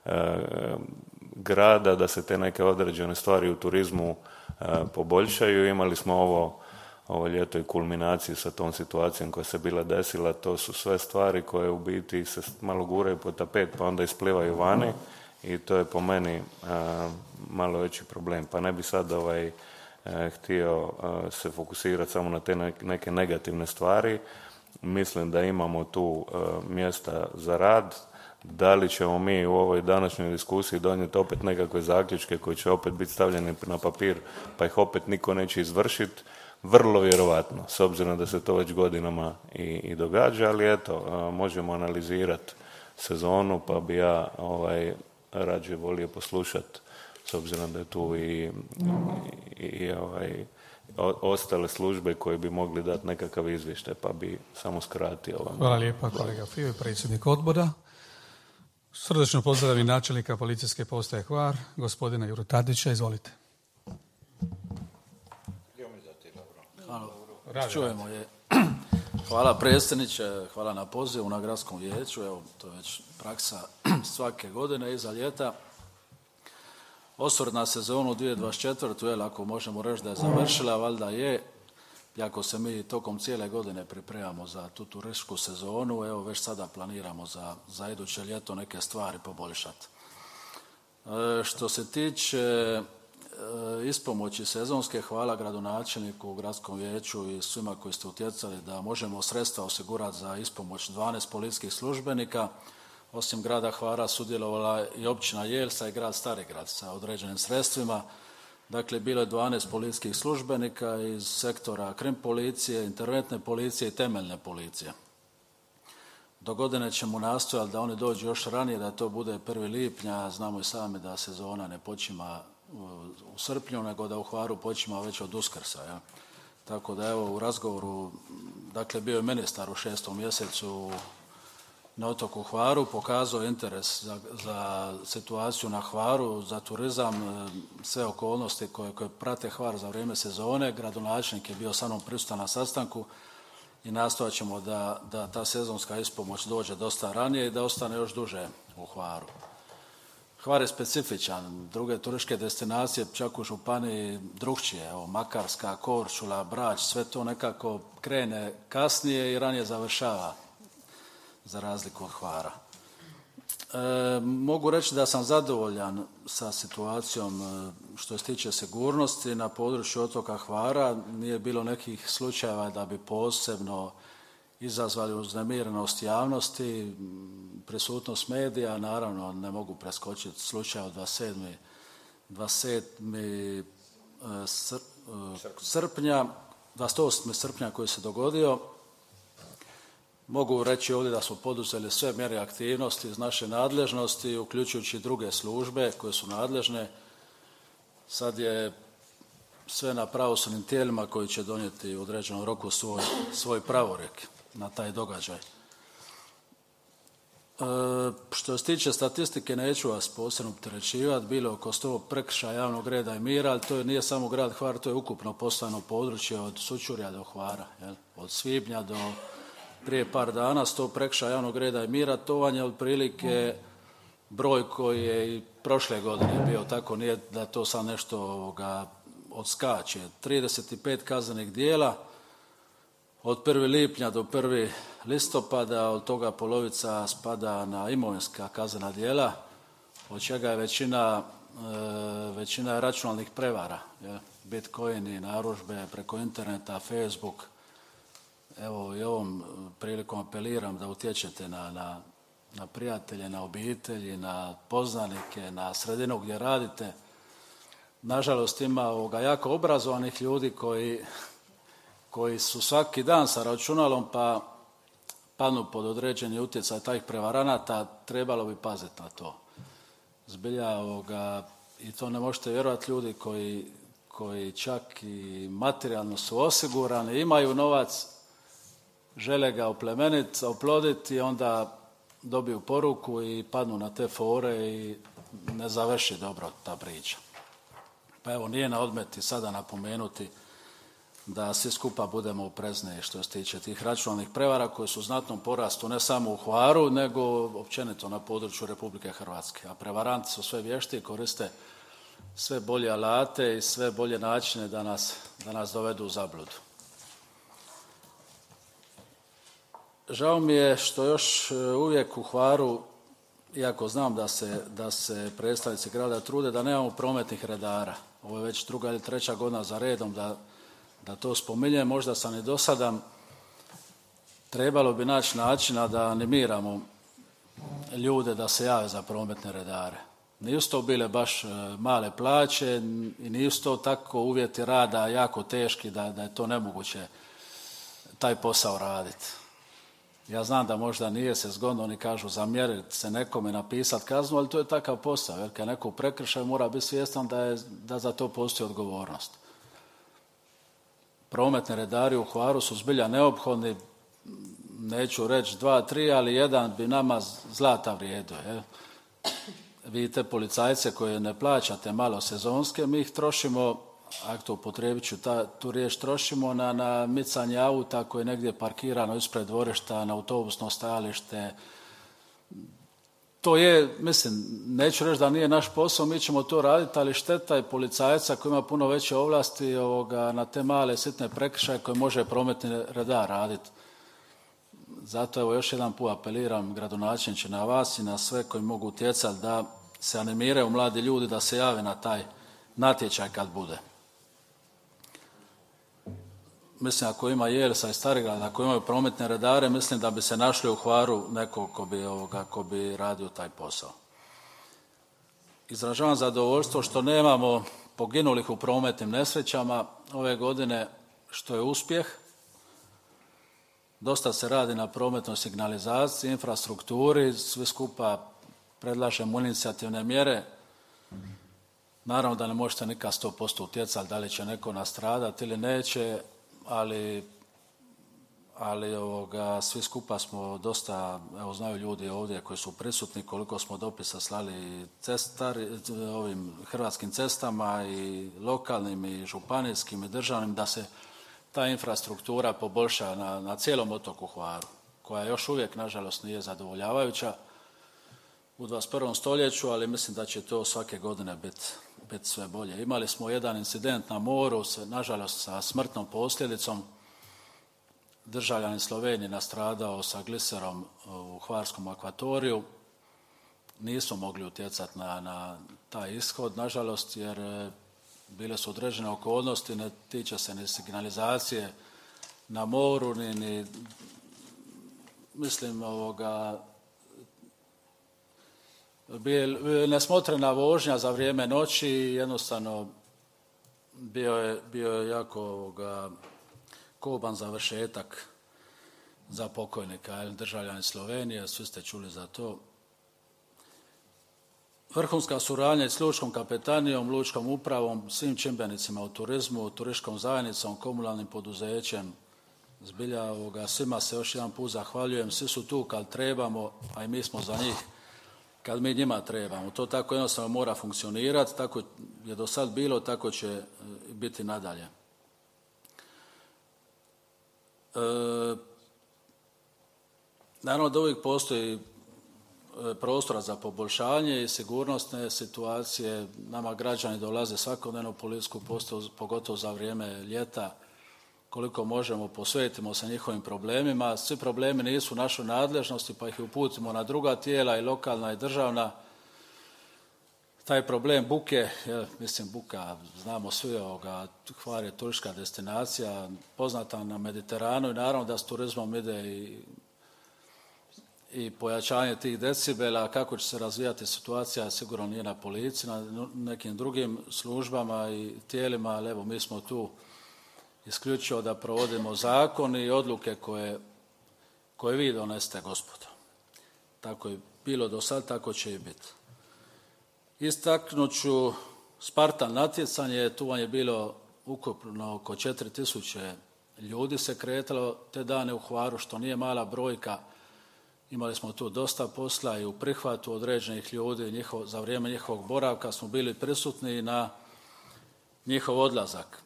grada da se te neke određene stvari u turizmu poboljšaju. Imali smo ovo ljeto i kulminaciju sa tom situacijom koja se bila desila. To su sve stvari koje u biti se malo guraju po tapet pa onda isplivaju vani i to je po meni malo veći problem. Pa ne bi sad htio se fokusirati samo na te neke negativne stvari. Mislim da imamo tu mjesta za rad. Da li ćemo mi u ovoj današnjoj diskusiji donijeti opet nekakve zaključke koji će opet biti stavljeni na papir pa ih opet niko neće izvršiti? Vrlo vjerovatno, s obzirom da se to već godinama i događa, ali eto, možemo analizirati sezonu pa bi ja rađe volio poslušati, s obzirom da je tu i ostale službe koje bi mogli dati nekakav izvještaj, pa bi samo skratio. Hvala lijepa, kolega Fio, predsjednik odbora. Srdačno pozdravim načelnika policijske postaje Hvar, gospodina Juru Tadića, izvolite. Čujemo je. Hvala predsjedniče, hvala na pozivu na gradskom vijeću, evo to je već praksa svake godine iza ljeta. Osvrt na sezonu 2024. Ako možemo reći da je završila, valjda je. Iako se mi tokom cijele godine pripremamo za tu turističku sezonu, evo već sada planiramo za iduće ljeto neke stvari poboljšati. Što se tiče ispomoći sezonske, hvala gradonačelniku, gradskom vijeću i svima koji ste utjecali da možemo sredstva osigurati za ispomoć 12 policijskih službenika. Osim grada Hvara sudjelovala i općina Jelsa i grad Starigrad sa određenim sredstvima. Dakle, bilo je 12 policijskih službenika iz sektora krim policije, interventne policije i temeljne policije. Do godine ćemo nastojati da oni dođu još ranije, da to bude 1. lipnja. Znamo i sami da sezona ne počima u srpnju, nego da u Hvaru počima već od Uskrsa. Ja. Tako da evo u razgovoru, dakle bio je ministar u 6. mjesecu na otoku Hvaru, pokazao interes za situaciju na Hvaru, za turizam, sve okolnosti koje prate Hvar za vrijeme sezone. Gradonačelnik je bio sa mnom prisutan na sastanku i nastojat ćemo da ta sezonska ispomoć dođe dosta ranije i da ostane još duže u Hvaru. Hvar je specifičan. Druge turističke destinacije, čak u županiji drukčije. Evo, Makarska, Korčula, Brač, sve to nekako krene kasnije i ranije završava, za razliku od Hvara. Mogu reći da sam zadovoljan sa situacijom što se tiče sigurnosti na području otoka Hvara. Nije bilo nekih slučajeva da bi posebno izazvali uznemirenost javnosti, prisutnost medija. Naravno, ne mogu preskočiti slučaj od 28. srpnja koji se dogodio. Mogu reći ovdje da smo poduzeli sve mjere aktivnosti iz naše nadležnosti, uključujući druge službe koje su nadležne. Sad je sve na pravosudnim tijelima koji će donijeti u određenom roku svoj pravorijek na taj događaj. Što se tiče statistike, neću vas posebno opterećivati, bilo oko 100 prekršaja javnog reda i mira, ali to nije samo grad Hvar, to je ukupno postojano područje od Sućurja do Hvara, od svibnja do prije par dana, 100 prekršaja javnog reda i mira. To vam je otprilike broj koji je i prošle godine bio, tako nije da to sad nešto odskače. 35 kaznenih dijela od 1. lipnja do 1. listopada, od toga polovica spada na imovinska kaznena djela, od čega je većina računalnih prevara, bitcoini, narudžbe preko interneta, Facebook. Evo i ovom prilikom apeliram da utječete na prijatelje, na obitelji, na poznanike, na sredinu gdje radite. Nažalost ima jako obrazovanih ljudi koji su svaki dan sa računalom pa padnu pod određeni utjecaj tajih prevaranata. Trebalo bi paziti na to. Zbilja i to ne možete vjerovati, ljudi koji čak i materijalno su osigurani, imaju novac, žele ga oplemeniti, oploditi i onda dobiju poruku i padnu na te fore i ne završi dobro ta priča. Pa evo, nije na odmet i sada napomenuti da svi skupa budemo oprezniji što se tiče tih računalnih prevara koje su u znatnom porastu ne samo u Hvaru nego općenito na području Republike Hrvatske. A prevaranti su sve vještiji, koriste sve bolje alate i sve bolje načine da nas dovedu u zabludu. Žao mi je što još uvijek u Hvaru, iako znam da se predstavnici grada trude, da nemamo prometnih redara. Ovo je već 2. ili 3. godina za redom da to spominjem. Možda sam i dosadan. Trebalo bi naći načina da animiramo ljude da se jave za prometne redare. Nisu to bile baš male plaće i nisu to tako uvjeti rada jako teški da je to nemoguće taj posao raditi. Ja znam da možda nije se zgodno, oni kažu zamjeriti se nekome, napisati kaznu, ali to je takav posao. Jer kad neko prekršaj mora biti svjestan da za to postoji odgovornost. Prometni redari u Hvaru su zbilja neophodni, neću reći 2, 3, ali jedan bi nama zlata vrijedio. Vidite policajce koje ne plaćate malo sezonske, mi ih trošimo, ako to upotrijebit ću tu riječ, trošimo na micanje auta koje je negdje parkirano ispred dvorišta, na autobusno stajalište. To je, mislim, neću reći da nije naš posao, mi ćemo to raditi, ali šteta je policajca koji ima puno veće ovlasti na te male sitne prekršaje koje može prometni redar raditi. Zato evo još jedan put apeliram, gradonačelniče, na vas i na sve koji mogu utjecati da se animiraju mladi ljudi da se jave na taj natječaj kad bude. Mislim, ako ima Jelsa i Starigrad, ako imaju prometne redare, mislim da bi se našli u Hvaru neko ko bi radio taj posao. Izražavam zadovoljstvo što nemamo poginulih u prometnim nesrećama ove godine, što je uspjeh. Dosta se radi na prometnoj signalizaciji, infrastrukturi, svi skupa predlažemo inicijativne mjere. Naravno da ne možete nikad 100% utjecati da li će neko nastradati ili neće, ali svi skupa smo dosta, evo znaju ljudi ovdje koji su prisutni koliko smo dopisa slali ovim Hrvatskim cestama i lokalnim i županijskim i državnim da se ta infrastruktura poboljša na cijelom otoku Hvaru, koja još uvijek nažalost nije zadovoljavajuća. u 21. stoljeću, ali mislim da će to svake godine biti sve bolje. Imali smo jedan incident na moru, nažalost sa smrtnom posljedicom. Državljanin Slovenije nastradao sa gliserom u Hvarskom akvatoriju. Nismo mogli utjecati na taj ishod, nažalost, jer bile su određene okolnosti, ne tiče se ni signalizacije na moru, ni mislim nesmotrena vožnja za vrijeme noći, jednostavno bio je jako koban završetak za pokojnika, državljanin Slovenije, svi ste čuli za to. Vrhunska suradnja s lučkom kapetanijom, lučkom upravom, svim čimbenicima u turizmu, turističkom zajednicom, komunalnim poduzećem. Zbilja svima se još jedan put zahvaljujem. Svi su tu kad trebamo, a i mi smo za njih kad mi njima trebamo. To tako jednostavno mora funkcionirati, tako je do sad bilo, tako će biti nadalje. Naravno da uvijek postoji prostora za poboljšanje i sigurnosne situacije. Nama građani dolaze svakodnevno u policijsku postaju, pogotovo za vrijeme ljeta. Koliko možemo, posvetimo se njihovim problemima. Svi problemi nisu u našoj nadležnosti, pa ih uputimo na druga tijela, i lokalna i državna. Taj problem buke, mislim buka, znamo svi, Hvar je turistička destinacija, poznata na Mediteranu, i naravno da s turizmom ide i pojačanje tih decibela. Kako će se razvijati situacija sigurno nije na policiji, na nekim drugim službama i tijelima, ali evo mi smo tu isključivo da provodimo zakon i odluke koje vi donesete, gospodo. Tako je bilo do sad, tako će i biti. Istaknut ću Spartan natjecanje, tu vam je bilo ukupno oko 4000 ljudi se kretalo te dane u Hvaru, što nije mala brojka. Imali smo tu dosta posla i u prihvatu određenih ljudi, za vrijeme njihovog boravka smo bili prisutni na njihov odlazak.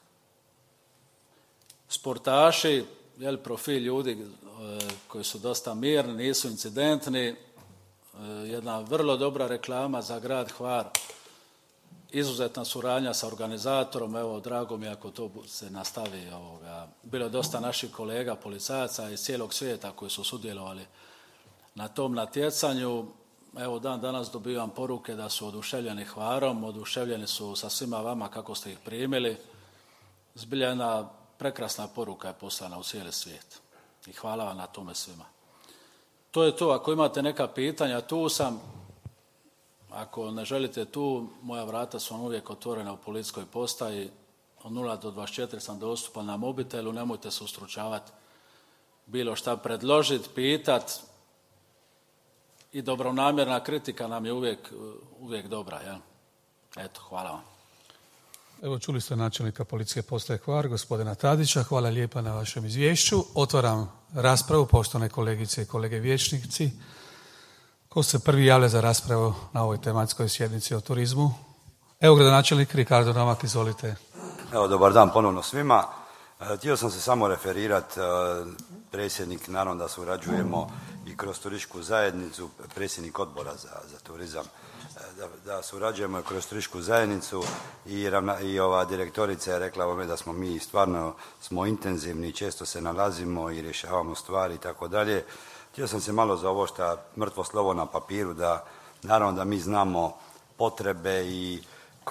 Sportaši, profil ljudi koji su dosta mirni, nisu incidentni, jedna vrlo dobra reklama za grad Hvar, izuzetna suradnja sa organizatorom, evo drago mi ako to se nastavi. Bilo je dosta naših kolega, policajaca iz cijelog svijeta koji su sudjelovali na tom natjecanju. Evo danas dobivam poruke da su oduševljeni Hvarom, oduševljeni su sa svima vama kako ste ih primili. Zbilja jedna prekrasna poruka je poslana u cijeli svijet i hvala vam na tome svima. To je to, ako imate neka pitanja, tu sam. Ako ne želite tu, moja vrata su vam uvijek otvorena u policijskoj postaji. Od 0 do 24 sam dostupan na mobitelu, nemojte se ustručavati, bilo šta predložiti, pitati. I dobronamjerna kritika nam je uvijek dobra. Ja? Eto, hvala vam. Evo, čuli ste načelnika policije postaje Hvar, gospodina Tadića. Hvala lijepa na vašem izvješću. Otvaram raspravu, poštovane kolegice i kolege vijećnici. Ko se prvi javlja za raspravu na ovoj tematskoj sjednici o turizmu? Evo, gradonačelnik Ricardo Novak, izvolite. Evo, dobar dan ponovno svima. Htio sam se samo referirati, predsjednik, naravno da surađujemo i kroz turističku zajednicu, predsjednik odbora za turizam, da surađujemo i kroz turističku zajednicu i ova direktorica je rekla ovome da smo mi stvarno intenzivni, često se nalazimo i rješavamo stvari i tako dalje. Htio sam se malo za ovo što mrtvo slovo na papiru, da naravno da mi znamo potrebe i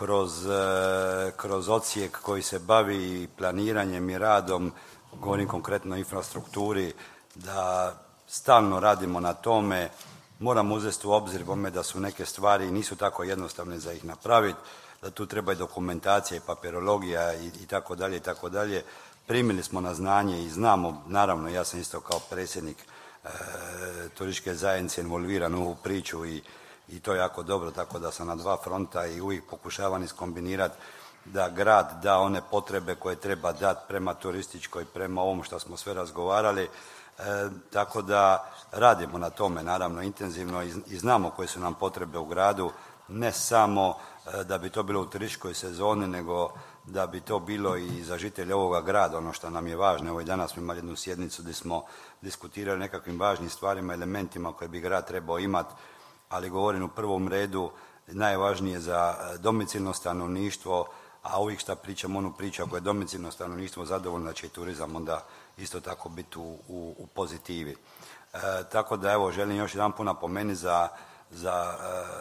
kroz odsjek koji se bavi planiranjem i radom, govorim konkretno o infrastrukturi, da stalno radimo na tome. Moramo uzeti u obzir da su neke stvari nisu tako jednostavne za ih napraviti, da tu treba i dokumentacija i papirologija i tako dalje i tako dalje. Primili smo na znanje i znamo, naravno ja sam isto kao predsjednik turističke zajednice involviran u ovu priču i to je jako dobro, tako da sam na dva fronta i uvijek pokušavam iskombinirati da grad da one potrebe koje treba dati prema turističkoj, prema ovom što smo sve razgovarali. Tako da radimo na tome naravno intenzivno i znamo koje su nam potrebe u gradu, ne samo da bi to bilo u turističkoj sezoni, nego da bi to bilo i za žitelje ovoga grada, ono što nam je važno. Evo i danas smo imali jednu sjednicu gdje smo diskutirali nekakvim važnim stvarima, elementima koje bi grad trebao imati ali govorim u prvom redu najvažnije za domicilno stanovništvo, a uvijek šta pričam, onu priču, ako je domicilno stanovništvo zadovoljno, da će i turizam onda isto tako biti u pozitivi. Tako da evo, želim još jedan put napomenuti za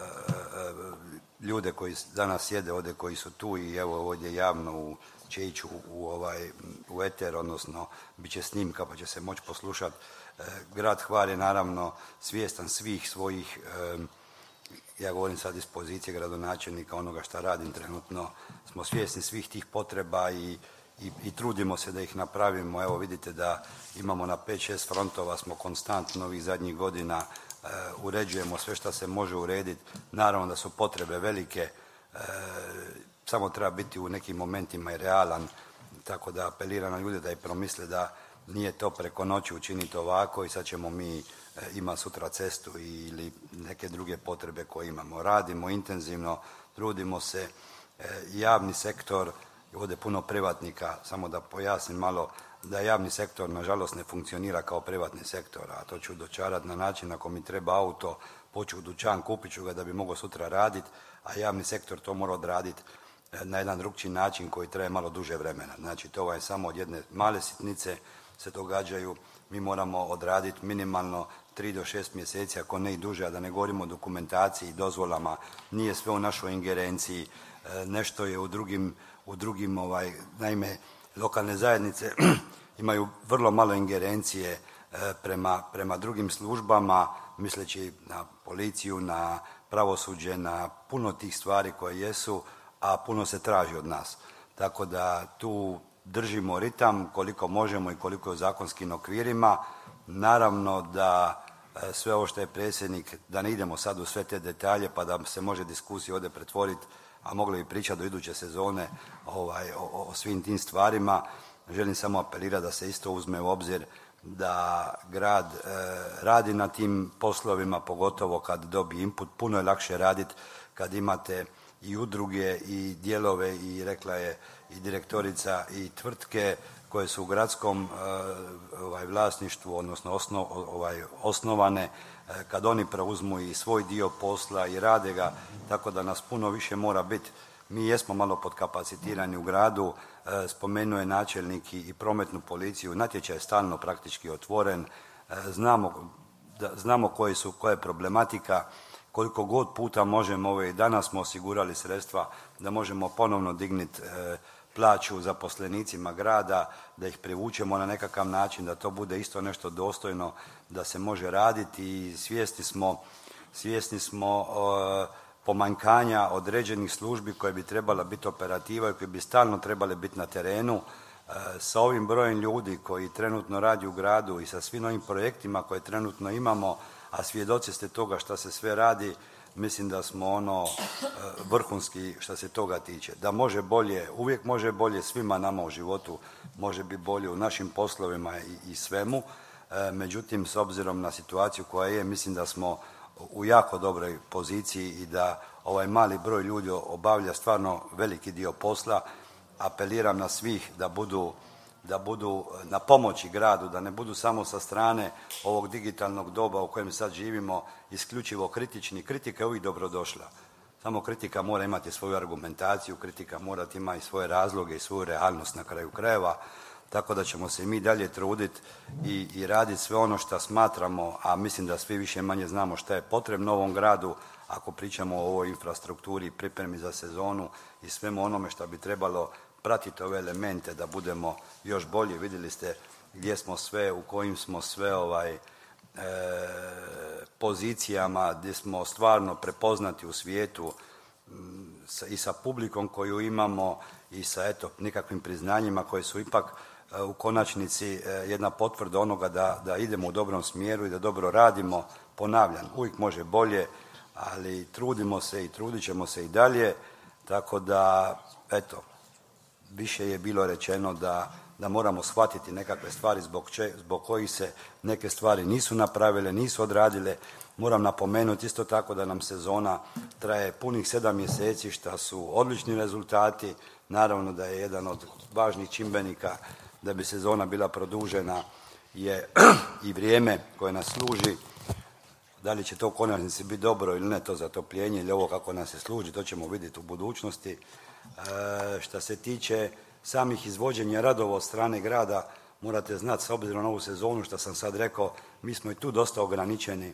ljude koji danas sjede ovdje, koji su tu i evo ovdje javno će ići u eter, odnosno bit će snimka pa će se moći poslušati. Grad Hvar je naravno svjestan svih svojih, ja govorim sad iz pozicije gradonačelnika, onoga šta radim trenutno, smo svjesni svih tih potreba i trudimo se da ih napravimo. Evo vidite da imamo na 5-6 frontova, smo konstantno ovih zadnjih godina, uređujemo sve što se može urediti. Naravno da su potrebe velike, samo treba biti u nekim momentima i realan, tako da apeliram na ljude da i promisle da nije to preko noći učiniti ovako i sad ćemo mi imati sutra cestu ili neke druge potrebe koje imamo. Radimo intenzivno, trudimo se, javni sektor, ovdje puno privatnika, samo da pojasnim malo, da javni sektor nažalost ne funkcionira kao privatni sektor, a to ću dočarati na način ako mi treba auto, poću u dućan, kupit ću ga da bi mogao sutra raditi, a javni sektor to mora odraditi na jedan drugčiji način koji traje malo duže vremena. Znači to je samo od jedne male sitnice se događaju, mi moramo odraditi minimalno 3 do 6 mjeseci, ako ne i duže, a da ne govorimo o dokumentaciji i dozvolama, nije sve u našoj ingerenciji, nešto je u drugim naime, lokalne zajednice imaju vrlo malo ingerencije prema drugim službama, misleći na policiju, na pravosuđe, na puno tih stvari koje jesu, a puno se traži od nas. Tako da tu držimo ritam koliko možemo i koliko je u zakonskim okvirima. Naravno da sve ovo što je predsjednik, da ne idemo sad u sve te detalje pa da se može diskusija ovdje pretvoriti, a mogli bi pričati do iduće sezone o svim tim stvarima. Želim samo apelirati da se isto uzme u obzir da grad radi na tim poslovima, pogotovo kad dobije input. Puno je lakše raditi kad imate i udruge i dijelove i rekla je i direktorica i tvrtke koje su u gradskom vlasništvu, odnosno osnovane, kad oni preuzmu i svoj dio posla i rade ga, tako da nas puno više mora biti. Mi jesmo malo podkapacitirani u gradu, spomenuo je načelnik i prometnu policiju, natječaj je stalno praktički otvoren, znamo koja je problematika, koliko god puta možemo, i danas smo osigurali sredstva da možemo ponovno dignuti plaću zaposlenicima grada, da ih privučemo na nekakav način, da to bude isto nešto dostojno, da se može raditi i svjesni smo pomanjkanja određenih službi koje bi trebala biti operativa i koje bi stalno trebale biti na terenu. Sa ovim brojem ljudi koji trenutno radi u gradu i sa svim ovim projektima koje trenutno imamo, a svjedoci ste toga što se sve radi, mislim da smo vrhunski što se toga tiče. Da može bolje, uvijek može bolje, svima nama u životu može biti bolje u našim poslovima i svemu. Međutim, s obzirom na situaciju koja je, mislim da smo u jako dobroj poziciji i da ovaj mali broj ljudi obavlja stvarno veliki dio posla. Apeliram na svih da budu na pomoći gradu, da ne budu samo sa strane ovog digitalnog doba u kojem sad živimo isključivo kritični. Kritika je uvijek dobrodošla. Samo kritika mora imati svoju argumentaciju, kritika mora imati svoje razloge i svoju realnost na kraju krajeva, tako da ćemo se i mi dalje truditi i raditi sve ono što smatramo, a mislim da svi više manje znamo šta je potrebno ovom gradu, ako pričamo o ovoj infrastrukturi, pripremi za sezonu i svemu onome što bi trebalo pratiti ove elemente da budemo još bolji. Vidjeli ste gdje smo sve, u kojim smo sve pozicijama, gdje smo stvarno prepoznati u svijetu i sa publikom koju imamo i sa nekakvim priznanjima koje su ipak u konačnici jedna potvrda onoga da idemo u dobrom smjeru i da dobro radimo. Ponavljam, uvijek može bolje, ali trudimo se i trudit ćemo se i dalje, tako da više je bilo rečeno da moramo shvatiti nekakve stvari zbog kojih se neke stvari nisu napravile, nisu odradile. Moram napomenuti isto tako da nam sezona traje punih 7 mjeseci, što su odlični rezultati. Naravno da je jedan od važnih čimbenika da bi sezona bila produžena je i vrijeme koje nas služi. Da li će to u konačnici biti dobro ili ne, to zatopljenje ili ovo kako nas se služi, to ćemo vidjeti u budućnosti. Što se tiče samih izvođenja radova od strane grada, morate znati, s obzirom na ovu sezonu što sam sad rekao, mi smo i tu dosta ograničeni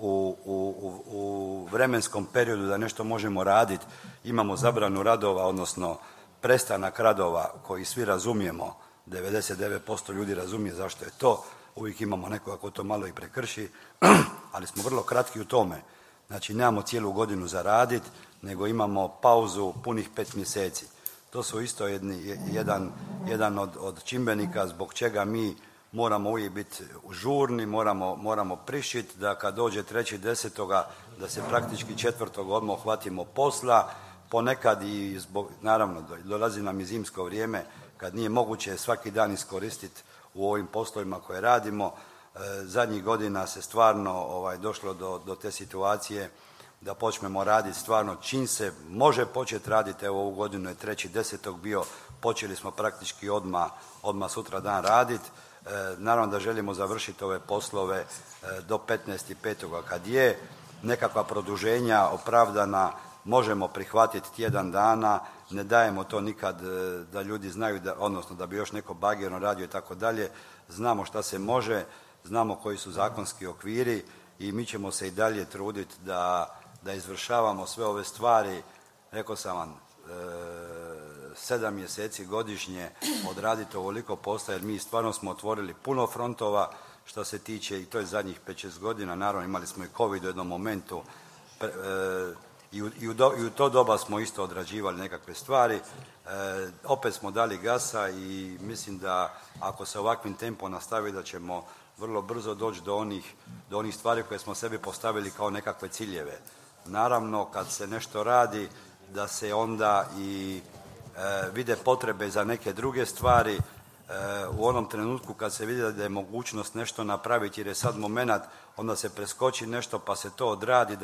u vremenskom periodu da nešto možemo raditi. Imamo zabranu radova, odnosno prestanak radova koji svi razumijemo, 99% ljudi razumije zašto je to, uvijek imamo nekoga ko to malo i prekrši, ali smo vrlo kratki u tome. Znači, nemamo cijelu godinu za radit, nego imamo pauzu punih 5 mjeseci. To su isto jedan od čimbenika zbog čega mi moramo uvijek biti žurni, moramo prišiti da kad dođe 3.10. da se praktički 4. odmah hvatimo posla, ponekad i zbog, naravno, dolazi nam i zimsko vrijeme kad nije moguće svaki dan iskoristiti u ovim poslovima koje radimo. Zadnjih godina se stvarno došlo do te situacije da počnemo raditi stvarno čim se može početi raditi. Evo, ovu godinu je 3.10. bio, počeli smo praktički odmah sutra dan raditi. Naravno da želimo završiti ove poslove do 15.5. kad je nekakva produženja opravdana, možemo prihvatiti tjedan dana, ne dajemo to nikad da ljudi znaju, odnosno da bi još neko bagjerno radio i tako dalje. Znamo šta se može, znamo koji su zakonski okviri i mi ćemo se i dalje truditi da izvršavamo sve ove stvari. Rekao sam vam, 7 mjeseci godišnje odraditi ovoliko posla, jer mi stvarno smo otvorili puno frontova što se tiče, i to je zadnjih 5-6 godina, naravno imali smo i COVID u jednom momentu, i u to doba smo isto odrađivali nekakve stvari. Opet smo dali gasa i mislim da ako se ovakvim tempom nastavi da ćemo vrlo brzo doći do onih stvari koje smo sebi postavili kao nekakve ciljeve. Naravno, kad se nešto radi, da se onda i vide potrebe za neke druge stvari. U onom trenutku kad se vidi da je mogućnost nešto napraviti jer je sad momenat, onda se preskoči nešto pa se to odradi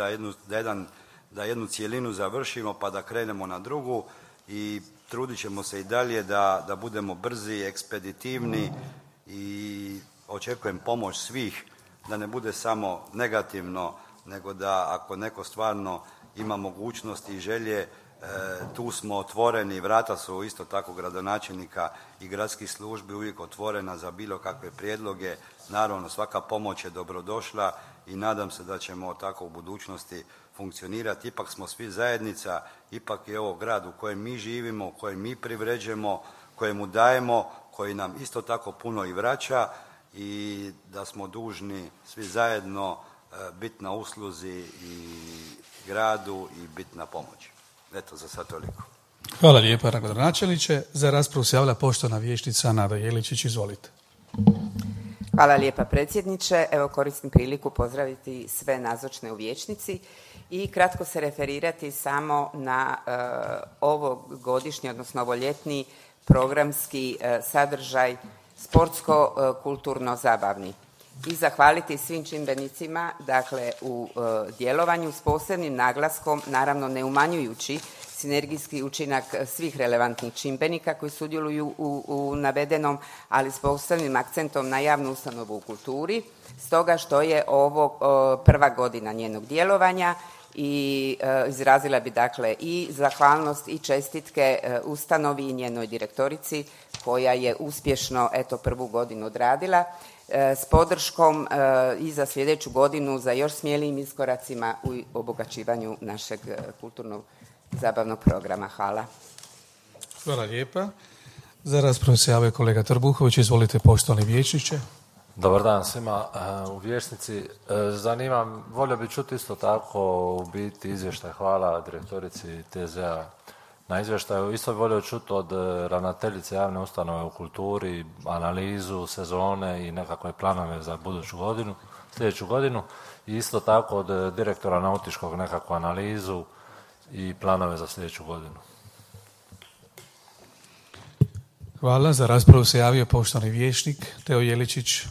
da jednu cijelinu završimo pa da krenemo na drugu, i trudit ćemo se i dalje da budemo brzi, ekspeditivni, i očekujem pomoć svih, da ne bude samo negativno, nego da ako neko stvarno ima mogućnosti i želje, tu smo otvoreni, vrata su isto tako gradonačelnika i gradskih službi uvijek otvorena za bilo kakve prijedloge. Naravno, svaka pomoć je dobrodošla i nadam se da ćemo tako u budućnosti funkcionirati. Ipak smo svi zajednica, ipak je ovo grad u kojem mi živimo, u kojem mi privređujemo, kojemu dajemo, koji nam isto tako puno i vraća, i da smo dužni svi zajedno biti na usluzi i gradu i biti na pomoći. Eto, za sad toliko. Hvala lijepa, gradonačelniče. Za raspravu se javila poštovana vijećnica Nada Jeličić. Izvolite. Hvala lijepa, predsjedniče. Evo, koristim priliku pozdraviti sve nazočne u vijećnici i kratko se referirati samo na ovogodišnji, odnosno ovoljetni programski sadržaj sportsko-kulturno-zabavni. I zahvaliti svim čimbenicima, dakle, u djelovanju s posebnim naglaskom, naravno ne umanjujući sinergijski učinak svih relevantnih čimbenika koji sudjeluju u navedenom, ali s posebnim akcentom na javnu ustanovu u kulturi, stoga što je ovo prva godina njenog djelovanja, i izrazila bi dakle i zahvalnost i čestitke ustanovi i njenoj direktorici koja je uspješno prvu godinu odradila, s podrškom i za sljedeću godinu za još smjelijim iskoracima u obogaćivanju našeg kulturnog zabavnog programa. Hvala. Hvala lijepa. Za raspravu se javio kolega Trbuhović. Izvolite, poštovani vijećniče. Dobar dan svima u vijećnici. Volio bi čuti isto tako u biti izvještaj. Hvala direktorici TZ-a na izvještaju. Isto bi volio čuti od ravnateljice javne ustanove u kulturi analizu sezone i nekakve planove za sljedeću godinu. I isto tako od direktora nautičkog nekakvu analizu i planove za sljedeću godinu. Hvala. Za raspravu se javio poštovani vijećnik Teo Jeličić.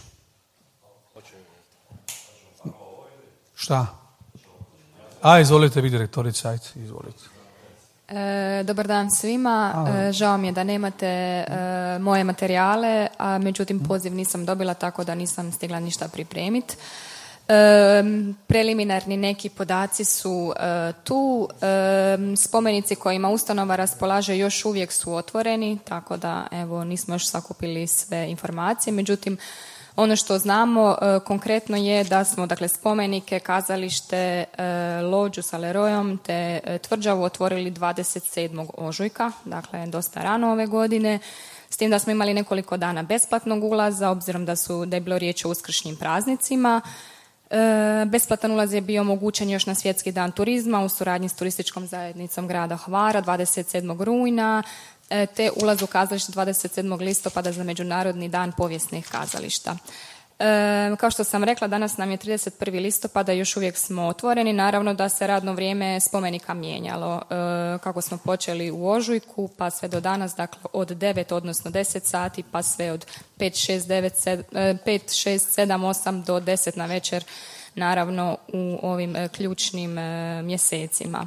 Šta? Izvolite, vi direktorica, izvolite. Dobar dan svima. Žao mi je da nemate moje materijale, a međutim poziv nisam dobila, tako da nisam stigla ništa pripremiti. Preliminarni neki podaci su tu. Spomenici kojima ustanova raspolaže još uvijek su otvoreni, tako da evo nismo još sakupili sve informacije. Međutim, ono što znamo konkretno je da smo dakle spomenike, kazalište, lođu sa Leroyom te tvrđavu otvorili 27. ožujka, dakle dosta rano ove godine. S tim da smo imali nekoliko dana besplatnog ulaza, obzirom da je bilo riječ o uskršnjim praznicima. Besplatan ulaz je bio omogućen još na Svjetski dan turizma u suradnji s turističkom zajednicom grada Hvara 27. rujna, te ulaz u kazalište 27. listopada za Međunarodni dan povijesnih kazališta. Kao što sam rekla, danas nam je 31. listopada, još uvijek smo otvoreni. Naravno da se radno vrijeme spomenika mijenjalo. Kako smo počeli u ožujku pa sve do danas, dakle od 9, odnosno 10 sati pa sve od 5, 6, 7, 8 do 10 na večer, naravno u ovim ključnim mjesecima.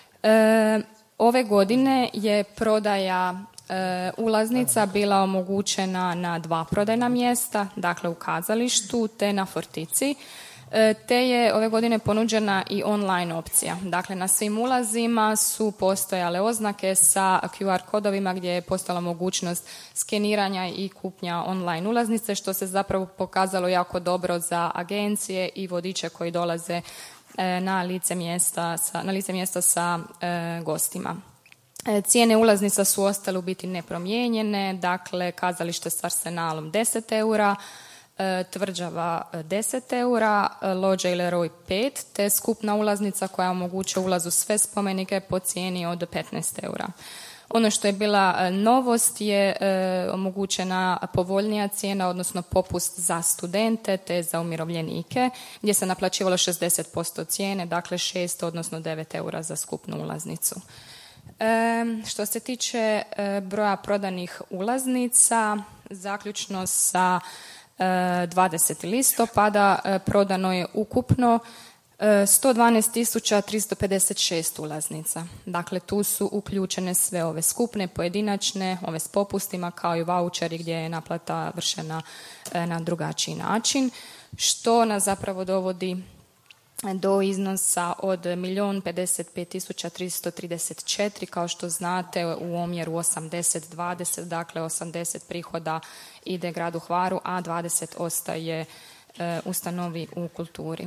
Ove godine je prodaja ulaznica bila omogućena na 2 prodajna mjesta, dakle u kazalištu te na Fortici, te je ove godine ponuđena i online opcija. Dakle, na svim ulazima su postojale oznake sa QR kodovima gdje je postojala mogućnost skeniranja i kupnja online ulaznice, što se zapravo pokazalo jako dobro za agencije i vodiče koji dolaze na lice mjesta sa gostima. Cijene ulaznica su ostale u biti nepromijenjene, dakle kazalište s Arsenalom 10 eura, tvrđava 10 eura, lođa i Leroy 5, te skupna ulaznica koja omogućuje ulaz u sve spomenike po cijeni od 15 eura. Ono što je bila novost je omogućena povoljnija cijena, odnosno popust za studente te za umirovljenike, gdje se naplaćivalo 60% cijene, dakle 6, odnosno 9 eura za skupnu ulaznicu. Što se tiče broja prodanih ulaznica, zaključno sa 20. listopada prodano je ukupno 112.356 ulaznica. Dakle, tu su uključene sve ove skupne, pojedinačne, ove s popustima, kao i vaučeri gdje je naplata vršena na drugačiji način, što nas zapravo dovodi do iznosa od 1.055.334, kao što znate u omjeru 80-20, dakle 80 prihoda ide gradu Hvaru, a 20 ostaje ustanovi u kulturi.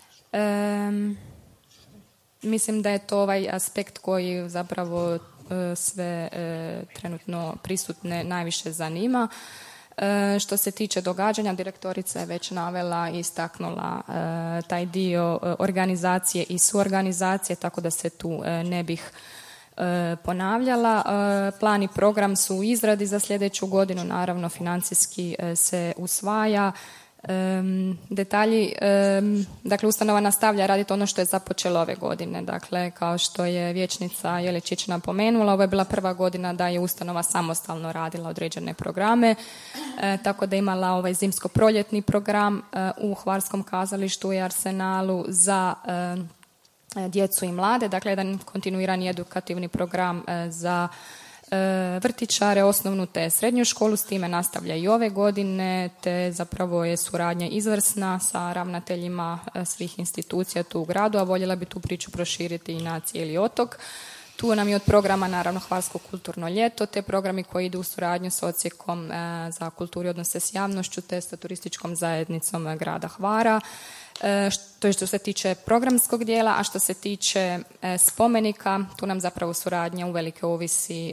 Mislim da je to ovaj aspekt koji zapravo sve trenutno prisutne najviše zanima. Što se tiče događanja, direktorica je već navela i istaknula taj dio organizacije i suorganizacije, tako da se tu ne bih ponavljala. Plan i program su u izradi za sljedeću godinu, naravno financijski se usvaja. Detalji, dakle ustanova nastavlja raditi ono što je započelo ove godine, dakle kao što je vijećnica Jeličić napomenula, ovo je bila prva godina da je ustanova samostalno radila određene programe, tako da je imala ovaj zimsko-proljetni program u Hvarskom kazalištu i Arsenalu za djecu i mlade, dakle jedan kontinuirani edukativni program za vrtićare, osnovnu te srednju školu, s time nastavlja i ove godine, te zapravo je suradnja izvrsna sa ravnateljima svih institucija tu u gradu, a voljela bi tu priču proširiti i na cijeli otok. Tu nam je od programa naravno Hvarsko kulturno ljeto, te programi koji idu u suradnju s Odsjekom za kulturu i odnose s javnošću, te sa turističkom zajednicom grada Hvara. To je što se tiče programskog dijela, a što se tiče spomenika, tu nam zapravo suradnja uvelike ovisi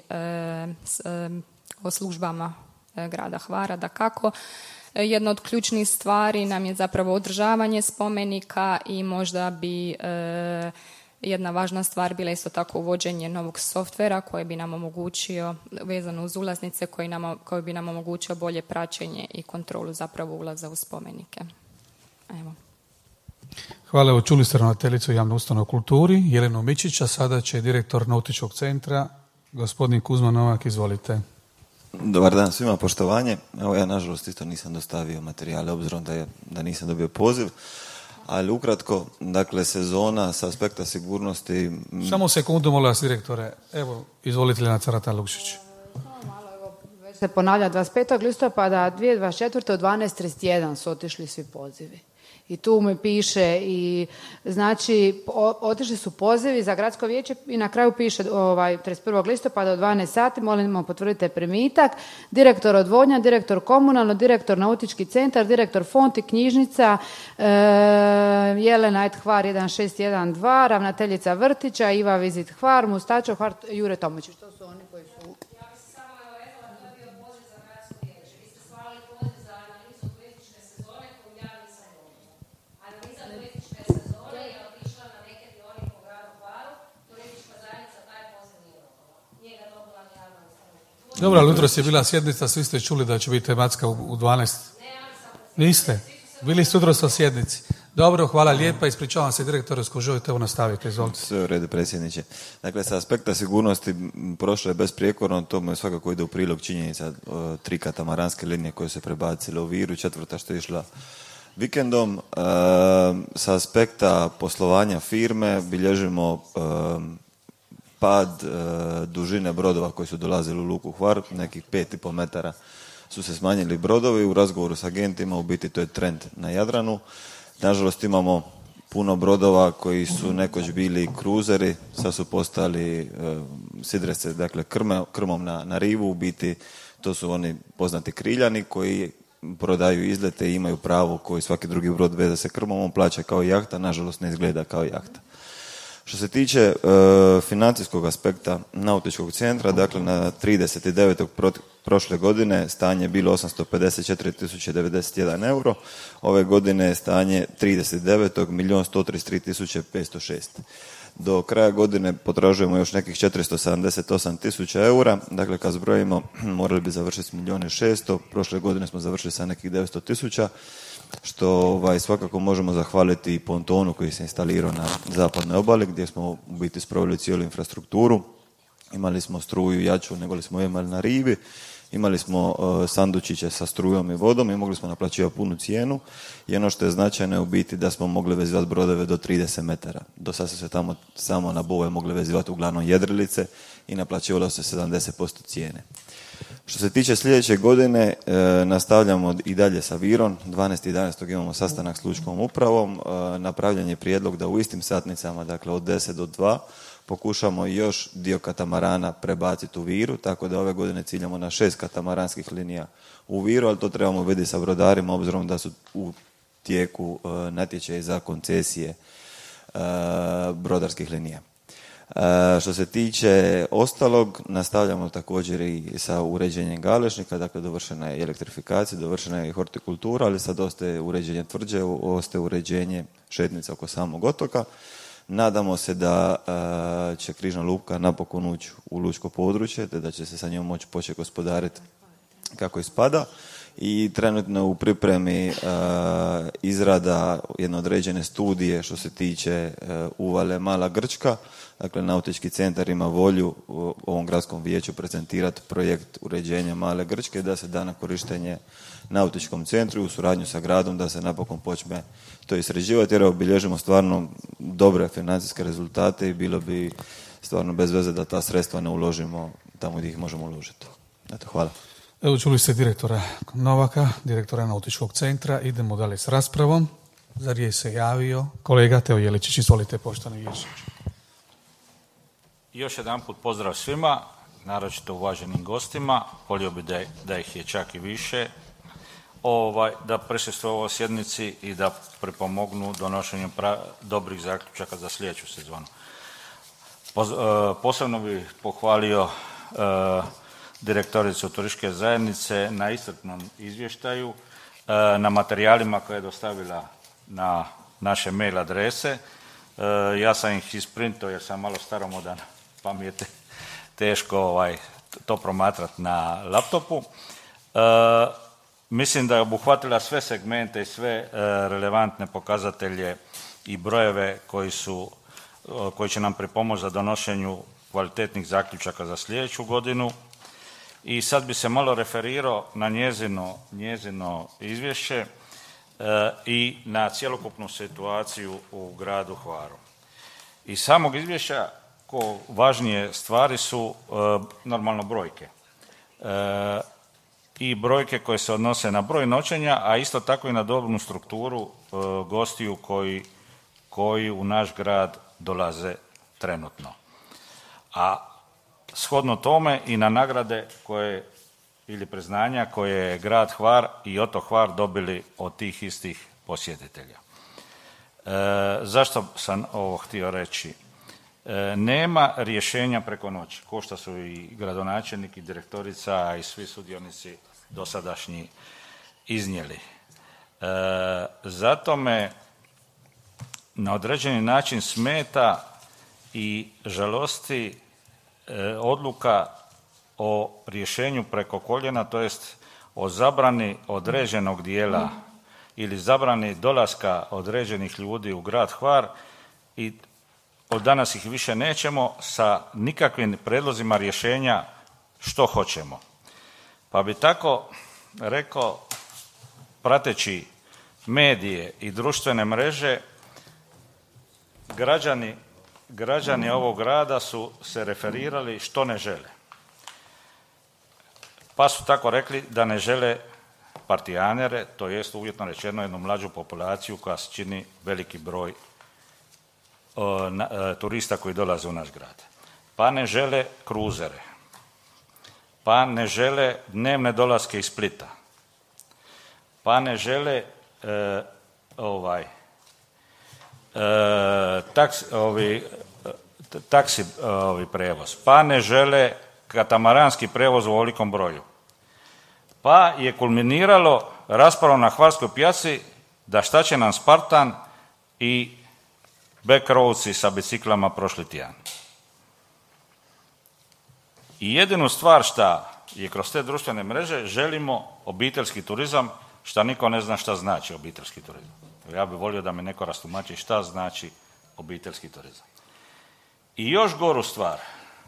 o službama grada Hvara, dakako. Jedna od ključnih stvari nam je zapravo održavanje spomenika i možda bi jedna važna stvar bila isto tako uvođenje novog softvera koji bi nam omogućio, vezano uz ulaznice, koji bi nam omogućio bolje praćenje i kontrolu zapravo ulaza u spomenike. Evo. Hvala, evo čuli ste ravnateljicu javne ustanove u kulturi, Jelenu Mičića, sada će direktor Nautičkog centra, gospodin Kuzma Novak, izvolite. Dobar dan svima, poštovanje. Evo ja nažalost isto nisam dostavio materijale, obzirom da nisam dobio poziv, ali ukratko, dakle sezona sa aspekta sigurnosti... Samo sekundu, molim vas direktore, evo izvolite Ljena Carata-Lukšić. Već se ponavlja 25. listopada 2024. u 12.31 su otišli svi pozivi. I tu mi piše i znači otišli su pozivi za gradsko vijeće i na kraju piše 31. listopada od 12 sati, molimo potvrdite primitak, direktor odvodnja, direktor komunalno, direktor nautički centar, direktor fond i knjižnica, Jelena Hvar 1612, ravnateljica vrtića, Iva Vizit Hvar, Mustačo Hvar, Jure Tomočić. To su oni koji su... Dobro, ali jutros je bila sjednica, svi ste čuli da će biti tematska u 12. Niste? Bili ste jutros na sjednici. Dobro, hvala lijepa, ispričavam se direktoru, ako želite ovo nastavite, izvolite. Sve u redu, predsjedniče. Dakle, sa aspekta sigurnosti prošlo je besprijekorno, to mu je svakako ide u prilog činjenica 3 katamaranske linije koje su prebacile u Viru, 4. što je išla vikendom. Sa aspekta poslovanja firme bilježimo pad dužine brodova koji su dolazili u luku Hvar, nekih 5,5 metara su se smanjili brodovi. U razgovoru s agentima u biti to je trend na Jadranu. Nažalost imamo puno brodova koji su nekoć bili kruzeri, sad su postali sidre se, dakle krmom na rivu, u biti to su oni poznati kriljani koji prodaju izlete i imaju pravo koji svaki drugi brod veze se krmom, on plaća kao jahta, nažalost ne izgleda kao jahta. Što se tiče financijskog aspekta nautičkog centra, dakle na 39. prošle godine stanje je bilo 854.091 euro, ove godine je stanje 39. 1.133.506. Do kraja godine potražujemo još nekih 478.000 eura, dakle kad zbrojimo morali bi završiti s 1.600.000, prošle godine smo završili sa nekih 900.000, što svakako možemo zahvaliti i pontonu koji se instalirao na zapadnoj obali gdje smo u biti sproveli cijelu infrastrukturu. Imali smo struju jaču nego li smo imali na rivi, imali smo sandučiće sa strujom i vodom i mogli smo naplaćivati punu cijenu i ono što je značajno je u biti da smo mogli vezivati brodove do 30 metara. Do sada su se tamo samo na bove mogli vezivati uglavnom jedrilice i naplaćivalo se 70% cijene. Što se tiče sljedeće godine, nastavljamo i dalje sa Virom. 12.11. imamo sastanak s lučkom upravom. Napravljen je prijedlog da u istim satnicama, dakle od 10 do 2, pokušamo još dio katamarana prebaciti u Viru, tako da ove godine ciljamo na 6 katamaranskih linija u Viru, ali to trebamo vidjeti sa brodarima, obzirom da su u tijeku natječaji za koncesije brodarskih linija. Što se tiče ostalog, nastavljamo također i sa uređenjem Galešnika, dakle dovršena je elektrifikacija, dovršena je i hortikultura, ali sad ostaje uređenje tvrđe, ostaje uređenje šetnica oko samog otoka. Nadamo se da će Križna luka napokon ući u lučko područje, te da će se sa njom moći početi gospodariti kako ispada. I trenutno u pripremi izrada jedne određene studije što se tiče uvale Mala Grčka. Dakle, Nautički centar ima volju u ovom gradskom vijeću prezentirati projekt uređenja Male Grčke da se da na korištenje Nautičkom centru u suradnju sa gradom da se napokon počne to istraživati jer obilježimo stvarno dobre financijske rezultate i bilo bi stvarno bez veze da ta sredstva ne uložimo tamo gdje ih možemo uložiti. Eto, hvala. Evo čuli ste direktora Novaka, direktora Nautičkog centra. Idemo dalje s raspravom. Za riječ se javio kolega Teo Jeličić. Izvolite, poštovani vijećniče. Još jedan put pozdrav svima, naročito uvaženim gostima. Volio bi da ih je čak i više. Da prisustvuju ovoj sjednici i da pripomognu donošenju dobrih zaključaka za sljedeću sezonu. Posebno bih pohvalio direktoricu turističke zajednice na iscrpnom izvještaju, na materijalima koje je dostavila na naše mail adrese. Ja sam ih isprintao jer sam malo staromodan pa mi je teško to promatrati na laptopu. Mislim da je obuhvatila sve segmente i sve relevantne pokazatelje i brojeve koji će nam pripomoći za donošenju kvalitetnih zaključaka za sljedeću godinu. I sad bi se malo referirao na njezino izvješće i na cjelokupnu situaciju u gradu Hvaru. Iz samog izvješća važnije stvari su normalno brojke. i brojke koje se odnose na broj noćenja, a isto tako i na dobnu strukturu gostiju koji u naš grad dolaze trenutno. A shodno tome i na nagrade koje ili priznanja koje je grad Hvar i otok Hvar dobili od tih istih posjetitelja. Zašto sam ovo htio reći? Nema rješenja preko noći, ko što su i gradonačelnik i direktorica i svi sudionici dosadašnji iznijeli. Zato me na određeni način smeta i žalosti odluka o rješenju preko koljena, to jest o zabrani određenog dijela ili zabrani dolaska određenih ljudi u grad Hvar i od danas ih više nećemo sa nikakvim predlozima rješenja što hoćemo. Pa bi tako rekao, prateći medije i društvene mreže, građani ovog grada su se referirali što ne žele. Pa su tako rekli da ne žele partijanere, to jest uvjetno rečeno jednu mlađu populaciju koja se čini veliki broj turista koji dolaze u naš grad. Pa ne žele kruzere, pa ne žele dnevne dolaske iz Splita, pa ne žele taksi prevoz, pa ne žele katamaranski prevoz u ovolikom broju. Pa je kulminiralo raspravom na Hvarskoj pijaci da šta će nam Spartan i backroadsi sa biciklama prošli tjedan. I jedinu stvar šta je kroz te društvene mreže želimo obiteljski turizam, šta niko ne zna šta znači obiteljski turizam. Ja bih volio da mi neko rastumači šta znači obiteljski turizam. I još goru stvar,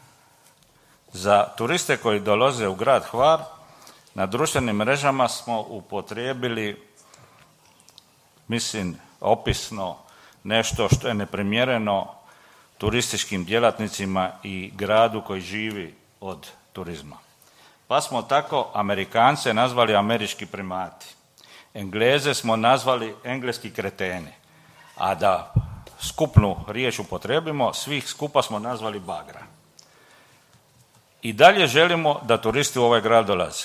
za turiste koji dolaze u grad Hvar, na društvenim mrežama smo upotrijebili, mislim, opisno nešto što je neprimjereno turističkim djelatnicima i gradu koji živi od turizma. Pa smo tako Amerikance nazvali američki primati, Engleze smo nazvali engleski kreteni, a da skupnu riječ upotrijebimo, svih skupa smo nazvali bagra. I dalje želimo da turisti u ovaj grad dolaze.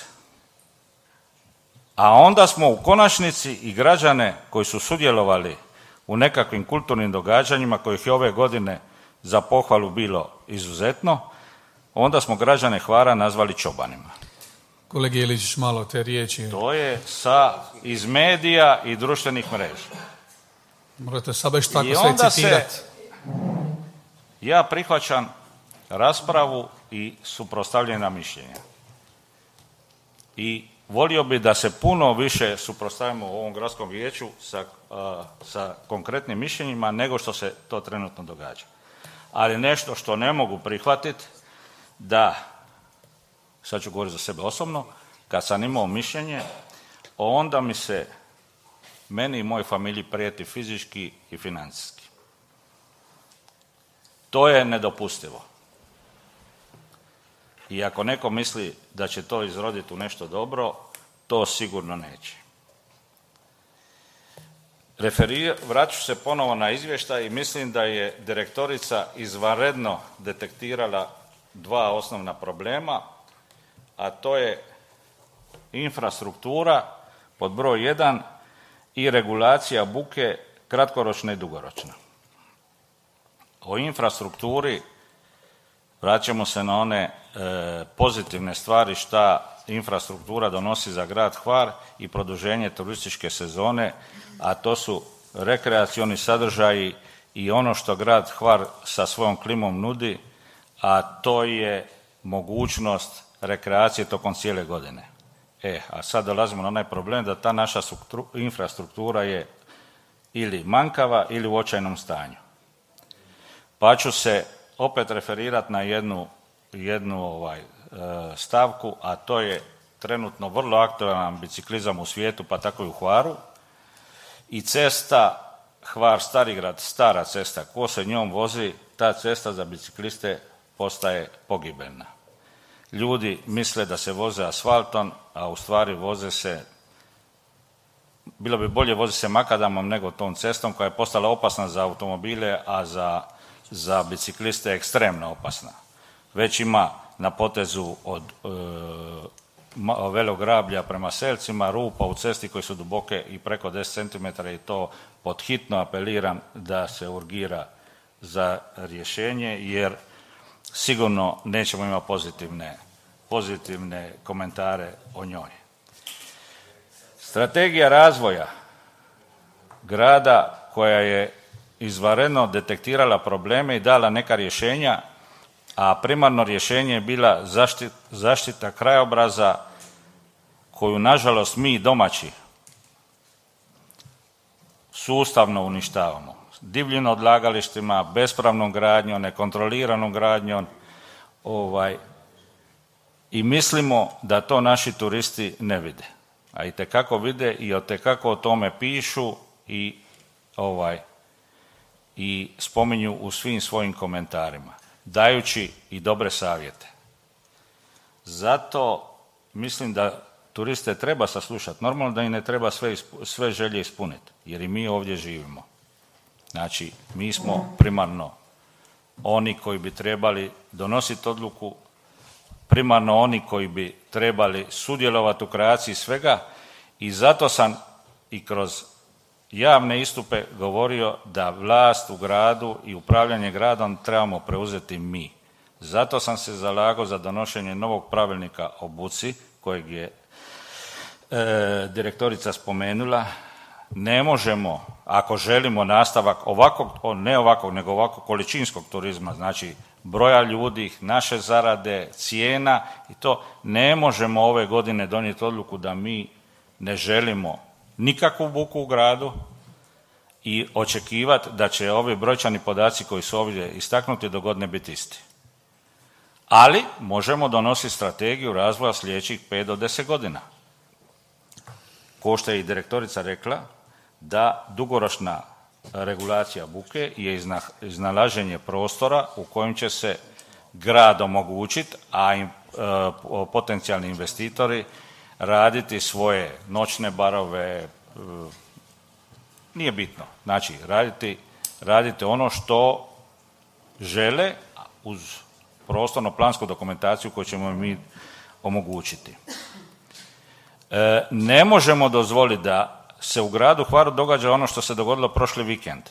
A onda smo u konačnici i građane koji su sudjelovali u nekakvim kulturnim događanjima kojih je ove godine za pohvalu bilo izuzetno, onda smo građane Hvara nazvali čobanima. Kolegi Iličić, malo te riječi. To je iz medija i društvenih mreža. Morate sad baš tako sve citirati. Ja prihvaćam raspravu i suprotstavljena mišljenja. I volio bi da se puno više suprotstavimo u ovom gradskom vijeću sa konkretnim mišljenjima nego što se to trenutno događa. Ali nešto što ne mogu prihvatiti, da, sad ću govoriti za sebe osobno, kad sam imao mišljenje, onda mi se, meni i mojoj familiji prijeti fizički i financijski. To je nedopustivo. I ako neko misli da će to izroditi u nešto dobro, to sigurno neće. Vraću se ponovo na izvještaj i mislim da je direktorica izvanredno detektirala dva osnovna problema, a to je infrastruktura pod broj 1 i regulacija buke kratkoročna i dugoročna. O infrastrukturi vraćamo se na one pozitivne stvari šta infrastruktura donosi za grad Hvar i produženje turističke sezone, a to su rekreacioni sadržaji i ono što grad Hvar sa svojom klimom nudi, a to je mogućnost rekreacije tokom cijele godine. A sad dolazimo na onaj problem da ta naša infrastruktura je ili mankava ili u očajnom stanju. Pa ću se opet referirati na jednu stavku, a to je trenutno vrlo aktualan biciklizam u svijetu, pa tako i u Hvaru. I cesta Hvar-Starigrad, stara cesta, ko se njom vozi, ta cesta za bicikliste postaje pogibeljna. ljudi misle da se voze asfaltom, a u stvari bilo bi bolje voziti se makadamom nego tom cestom koja je postala opasna za automobile, a za bicikliste ekstremno opasna. Već ima na potezu od Velog Grablja prema Selcima rupa u cesti koje su duboke i preko 10 cm i to pod hitno apeliram da se urgira za rješenje, jer sigurno nećemo imati pozitivne komentare o njoj. Strategija razvoja grada koja je izvanredno detektirala probleme i dala neka rješenja, a primarno rješenje je bila zaštita krajobraza koju nažalost mi domaći sustavno uništavamo. Divljim odlagalištima, bespravnom gradnjom, nekontroliranom gradnjom i mislimo da to naši turisti ne vide. A itekako vide i itekako o tome pišu i spominju u svim svojim komentarima, dajući i dobre savjete. Zato mislim da turiste treba saslušati. Normalno da im ne treba sve želje ispuniti, jer i mi ovdje živimo. Znači, mi smo primarno oni koji bi trebali donositi odluku, primarno oni koji bi trebali sudjelovati u kreaciji svega i zato sam i kroz javne istupe govorio da vlast u gradu i upravljanje gradom trebamo preuzeti mi. Zato sam se zalagao za donošenje novog pravilnika o buci kojeg je direktorica spomenula. Ne možemo, ako želimo nastavak ovakvog količinskog turizma, znači broja ljudi, naše zarade, cijena i to, ne možemo ove godine donijeti odluku da mi ne želimo nikakvu buku u gradu i očekivati da će ovi brojčani podaci koji su ovdje istaknuti do godine biti isti. Ali možemo donositi strategiju razvoja sljedećih 5 do 10 godina. Ko što je i direktorica rekla, da dugoročna regulacija buke je iznalaženje prostora u kojem će se grad omogućiti, a potencijalni investitori raditi svoje noćne barove, nije bitno. Znači, raditi ono što žele uz prostorno-plansku dokumentaciju koju ćemo mi omogućiti. Ne možemo dozvoliti da se u gradu Hvaru događa ono što se dogodilo prošli vikend.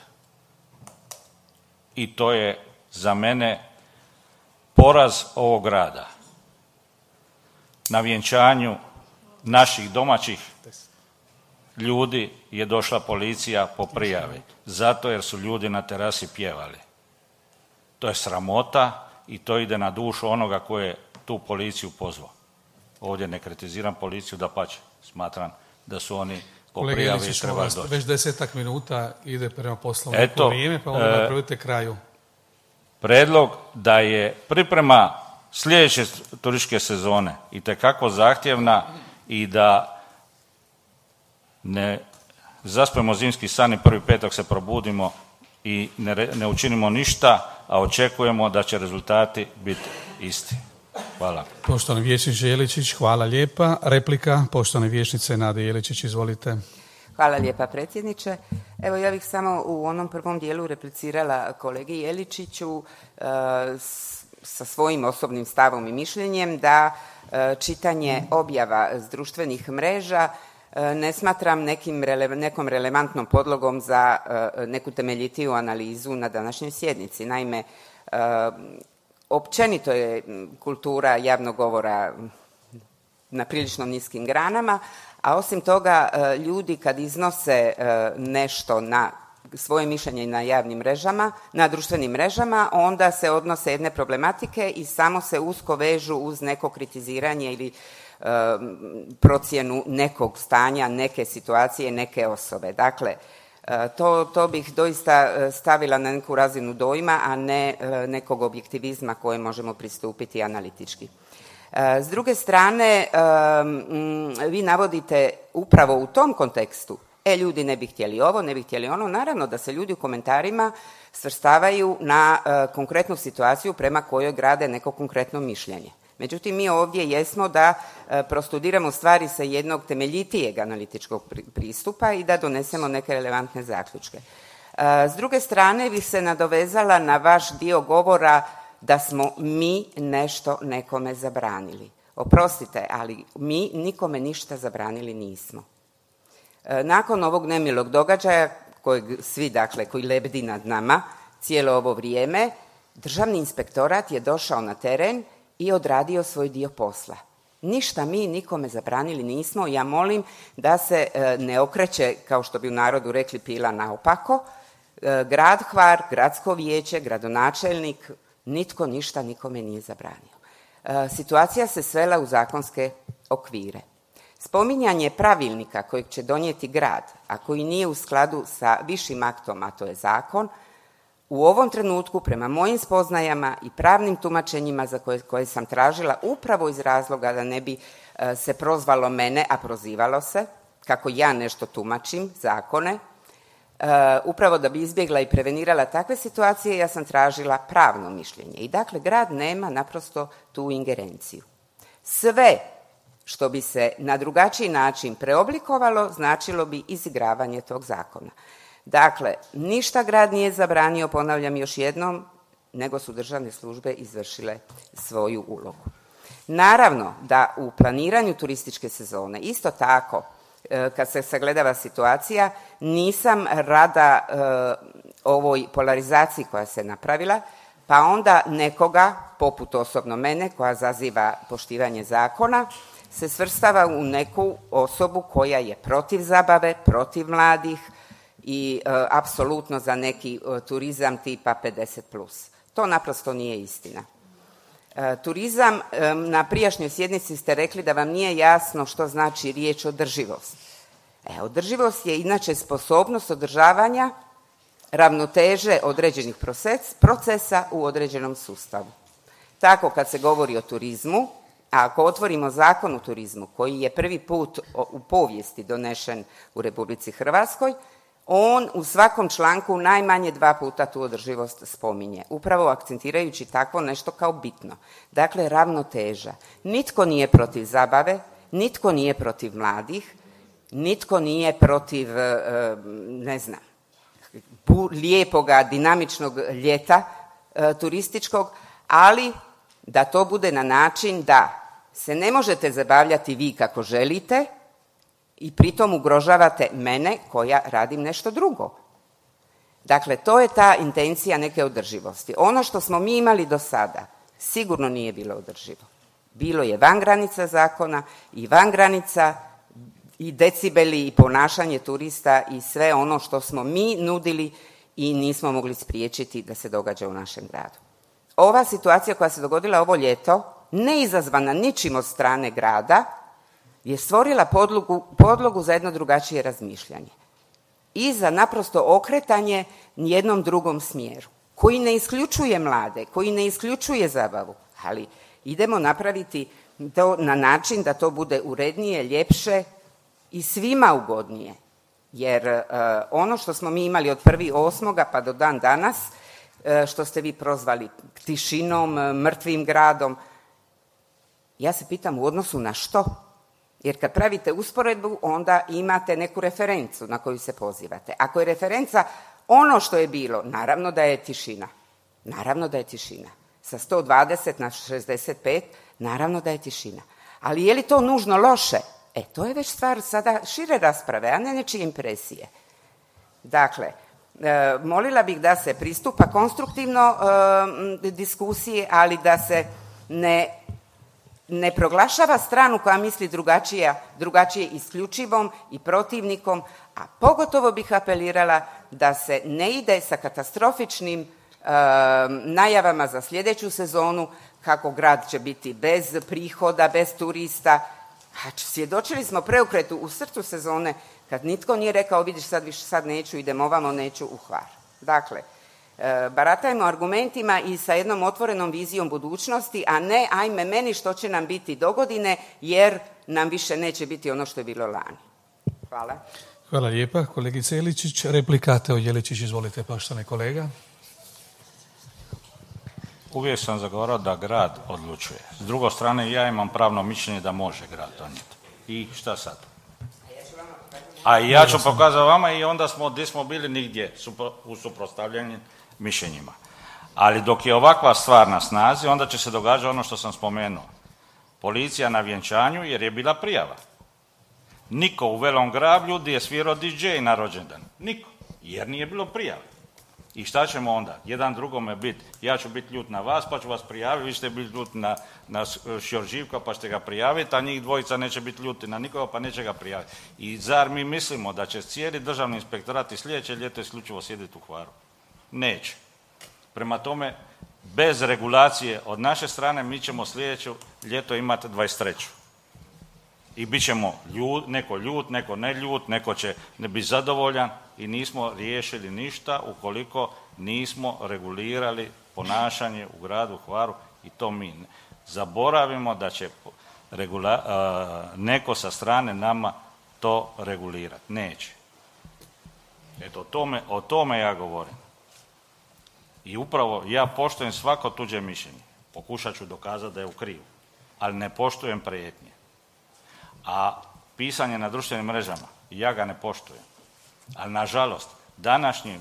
I to je za mene poraz ovog grada. Na vjenčanju naših domaćih ljudi je došla policija po prijavi, zato jer su ljudi na terasi pjevali. To je sramota i to ide na dušu onoga ko je tu policiju pozvao. Ovdje ne kritiziram policiju, dapače, smatram da su oni po prijavi i treba doći. Već 10 minuta ide prema poslovniku vrijeme, pa onda napravite kraju. Predlog da je priprema sljedeće turističke sezone itekako zahtjevna i da ne zaspemo zimski san i 1.5. se probudimo i ne učinimo ništa, a očekujemo da će rezultati biti isti. Hvala. Poštovani vijećniče Jeličić, hvala lijepa. Replika, poštovane vijećnice Nade Jeličić, izvolite. Hvala lijepa predsjedniče. Evo ja bih samo u onom prvom dijelu replicirala kolegi Jeličiću sa svojim osobnim stavom i mišljenjem da čitanje objava s društvenih mreža ne smatram nekom relevantnom podlogom za neku temeljitiju analizu na današnjoj sjednici. Naime, općenito je kultura javnog govora na prilično niskim granama, a osim toga ljudi kad iznose nešto na svoje mišljenje na javnim mrežama, na društvenim mrežama, onda se odnose jedne problematike i samo se usko vežu uz neko kritiziranje ili procjenu nekog stanja, neke situacije, neke osobe. Dakle, to bih doista stavila na neku razinu dojma, a ne nekog objektivizma koje možemo pristupiti analitički. S druge strane, vi navodite upravo u tom kontekstu, ljudi ne bi htjeli ovo, ne bi htjeli ono. Naravno da se ljudi u komentarima svrstavaju na konkretnu situaciju prema kojoj grade neko konkretno mišljenje. Međutim, mi ovdje jesmo da prostudiramo stvari sa jednog temeljitijeg analitičkog pristupa i da donesemo neke relevantne zaključke. S druge strane bih se nadovezala na vaš dio govora da smo mi nešto nekome zabranili. Oprostite, ali mi nikome ništa zabranili nismo. Nakon ovog nemilog događaja, kojeg svi, dakle, koji lebdi nad nama cijelo ovo vrijeme, Državni inspektorat je došao na teren i odradio svoj dio posla. Ništa mi nikome zabranili nismo. Ja molim da se ne okreće, kao što bi u narodu rekli, pila naopako. Grad Hvar, gradsko vijeće, gradonačelnik, nitko ništa nikome nije zabranio. Situacija se svela u zakonske okvire. Spominjanje pravilnika kojeg će donijeti grad, a koji nije u skladu sa višim aktom, a to je zakon, u ovom trenutku, prema mojim spoznajama i pravnim tumačenjima za koje sam tražila upravo iz razloga da ne bi se prozvalo mene, a prozivalo se, kako ja nešto tumačim, zakone, upravo da bi izbjegla i prevenirala takve situacije, ja sam tražila pravno mišljenje. I dakle, grad nema naprosto tu ingerenciju. Sve što bi se na drugačiji način preoblikovalo, značilo bi izigravanje tog zakona. Dakle, ništa grad nije zabranio, ponavljam još jednom, nego su državne službe izvršile svoju ulogu. Naravno da u planiranju turističke sezone, isto tako, kad se sagledava situacija, nisam rada ovoj polarizaciji koja se napravila, pa onda nekoga, poput osobno mene, koja zaziva poštivanje zakona, se svrstava u neku osobu koja je protiv zabave, protiv mladih i apsolutno za neki turizam tipa 50+. To naprosto nije istina. Turizam, na prijašnjoj sjednici ste rekli da vam nije jasno što znači riječ održivost. Održivost je inače sposobnost održavanja ravnoteže određenih procesa u određenom sustavu. Tako kad se govori o turizmu, a ako otvorimo Zakon o turizmu koji je prvi put u povijesti donešen u Republici Hrvatskoj, on u svakom članku najmanje 2 puta tu održivost spominje, upravo akcentirajući takvo nešto kao bitno. Dakle, ravnoteža. Nitko nije protiv zabave, nitko nije protiv mladih, nitko nije protiv, ne znam, lijepoga, dinamičnog ljeta turističkog, ali da to bude na način da se ne možete zabavljati vi kako želite i pritom ugrožavate mene koja radim nešto drugo. Dakle, to je ta intencija neke održivosti. Ono što smo mi imali do sada sigurno nije bilo održivo. Bilo je van granica zakona i van granica i decibeli i ponašanje turista i sve ono što smo mi nudili i nismo mogli spriječiti da se događa u našem gradu. Ova situacija koja se dogodila ovo ljeto, neizazvana ničim od strane grada, je stvorila podlogu za jedno drugačije razmišljanje i za naprosto okretanje jednom drugom smjeru, koji ne isključuje mlade, koji ne isključuje zabavu, ali idemo napraviti to na način da to bude urednije, ljepše i svima ugodnije. Jer ono što smo mi imali od 1.8. pa do dan danas, što ste vi prozvali tišinom, mrtvim gradom, ja se pitam u odnosu na što? Jer kad pravite usporedbu, onda imate neku referencu na koju se pozivate. Ako je referenca ono što je bilo, naravno da je tišina. Naravno da je tišina. Sa 120 na 65, naravno da je tišina. Ali je li to nužno loše? To je već stvar sada šire rasprave, a ne nečije impresije. Dakle, molila bih da se pristupa konstruktivno diskusiji, ali da se ne proglašava stranu koja misli drugačije isključivom i protivnikom, a pogotovo bih apelirala da se ne ide sa katastrofičnim najavama za sljedeću sezonu kako grad će biti bez prihoda, bez turista. Svjedočili smo preokretu u srcu sezone kad nitko nije rekao vidiš sad neću, idem ovamo, neću u Hvar. Dakle, baratajmo argumentima i sa jednom otvorenom vizijom budućnosti, a ne ajme meni što će nam biti dogodine jer nam više neće biti ono što je bilo lani. Hvala. Hvala lijepa. Kolegice Jeličić, replika Teo Jeličić, izvolite poštovani kolega. uvijek sam zagovarao da grad odlučuje. S druge strane, ja imam pravno mišljenje da može grad donijeti. I šta sad? A ja ću pokazati vama i onda gdje smo bili nigdje u suprotstavljanju mišljenjima. Ali dok je ovakva stvar na snazi, onda će se događati ono što sam spomenuo. Policija na vjenčanju jer je bila prijava. Niko u Velom Grablju gdje je svirao DJ na rođendan. Niko. Jer nije bilo prijave. I šta ćemo onda? Jedan drugome biti, ja ću biti ljut na vas pa ću vas prijaviti, vi ćete biti ljuti na Šjorživka pa ćete ga prijaviti, a njih dvojica neće biti ljuti na nikoga pa neće ga prijaviti. I zar mi mislimo da će cijeli državni inspektorat i sljedeće ljeto isključivo sjediti u Hvaru? Neće. Prema tome, bez regulacije od naše strane mi ćemo sljedeće ljeto imati 23. I bit ćemo neko ljut, neko ne ljut, neko će ne biti zadovoljan i nismo riješili ništa ukoliko nismo regulirali ponašanje u gradu Hvaru i to mi zaboravimo da će neko sa strane nama to regulirati. Neće. Eto, o tome ja govorim. I upravo ja poštujem svako tuđe mišljenje. Pokušat ću dokazati da je u krivu. Ali ne poštujem prijetnje. A pisanje na društvenim mrežama, ja ga ne poštujem. Ali nažalost, današnji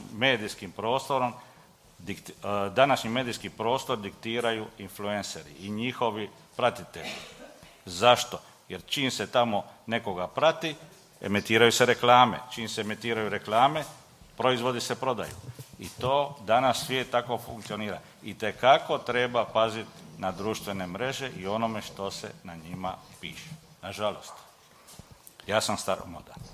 medijski prostor diktiraju influenceri i njihovi pratitelji. Zašto? Jer čim se tamo nekoga prati, emitiraju se reklame. Čim se emitiraju reklame, proizvodi se prodaju. I to danas svijet tako funkcionira. I tekako treba paziti na društvene mreže i onome što se na njima piše. Nažalost. Ja sam staromodan.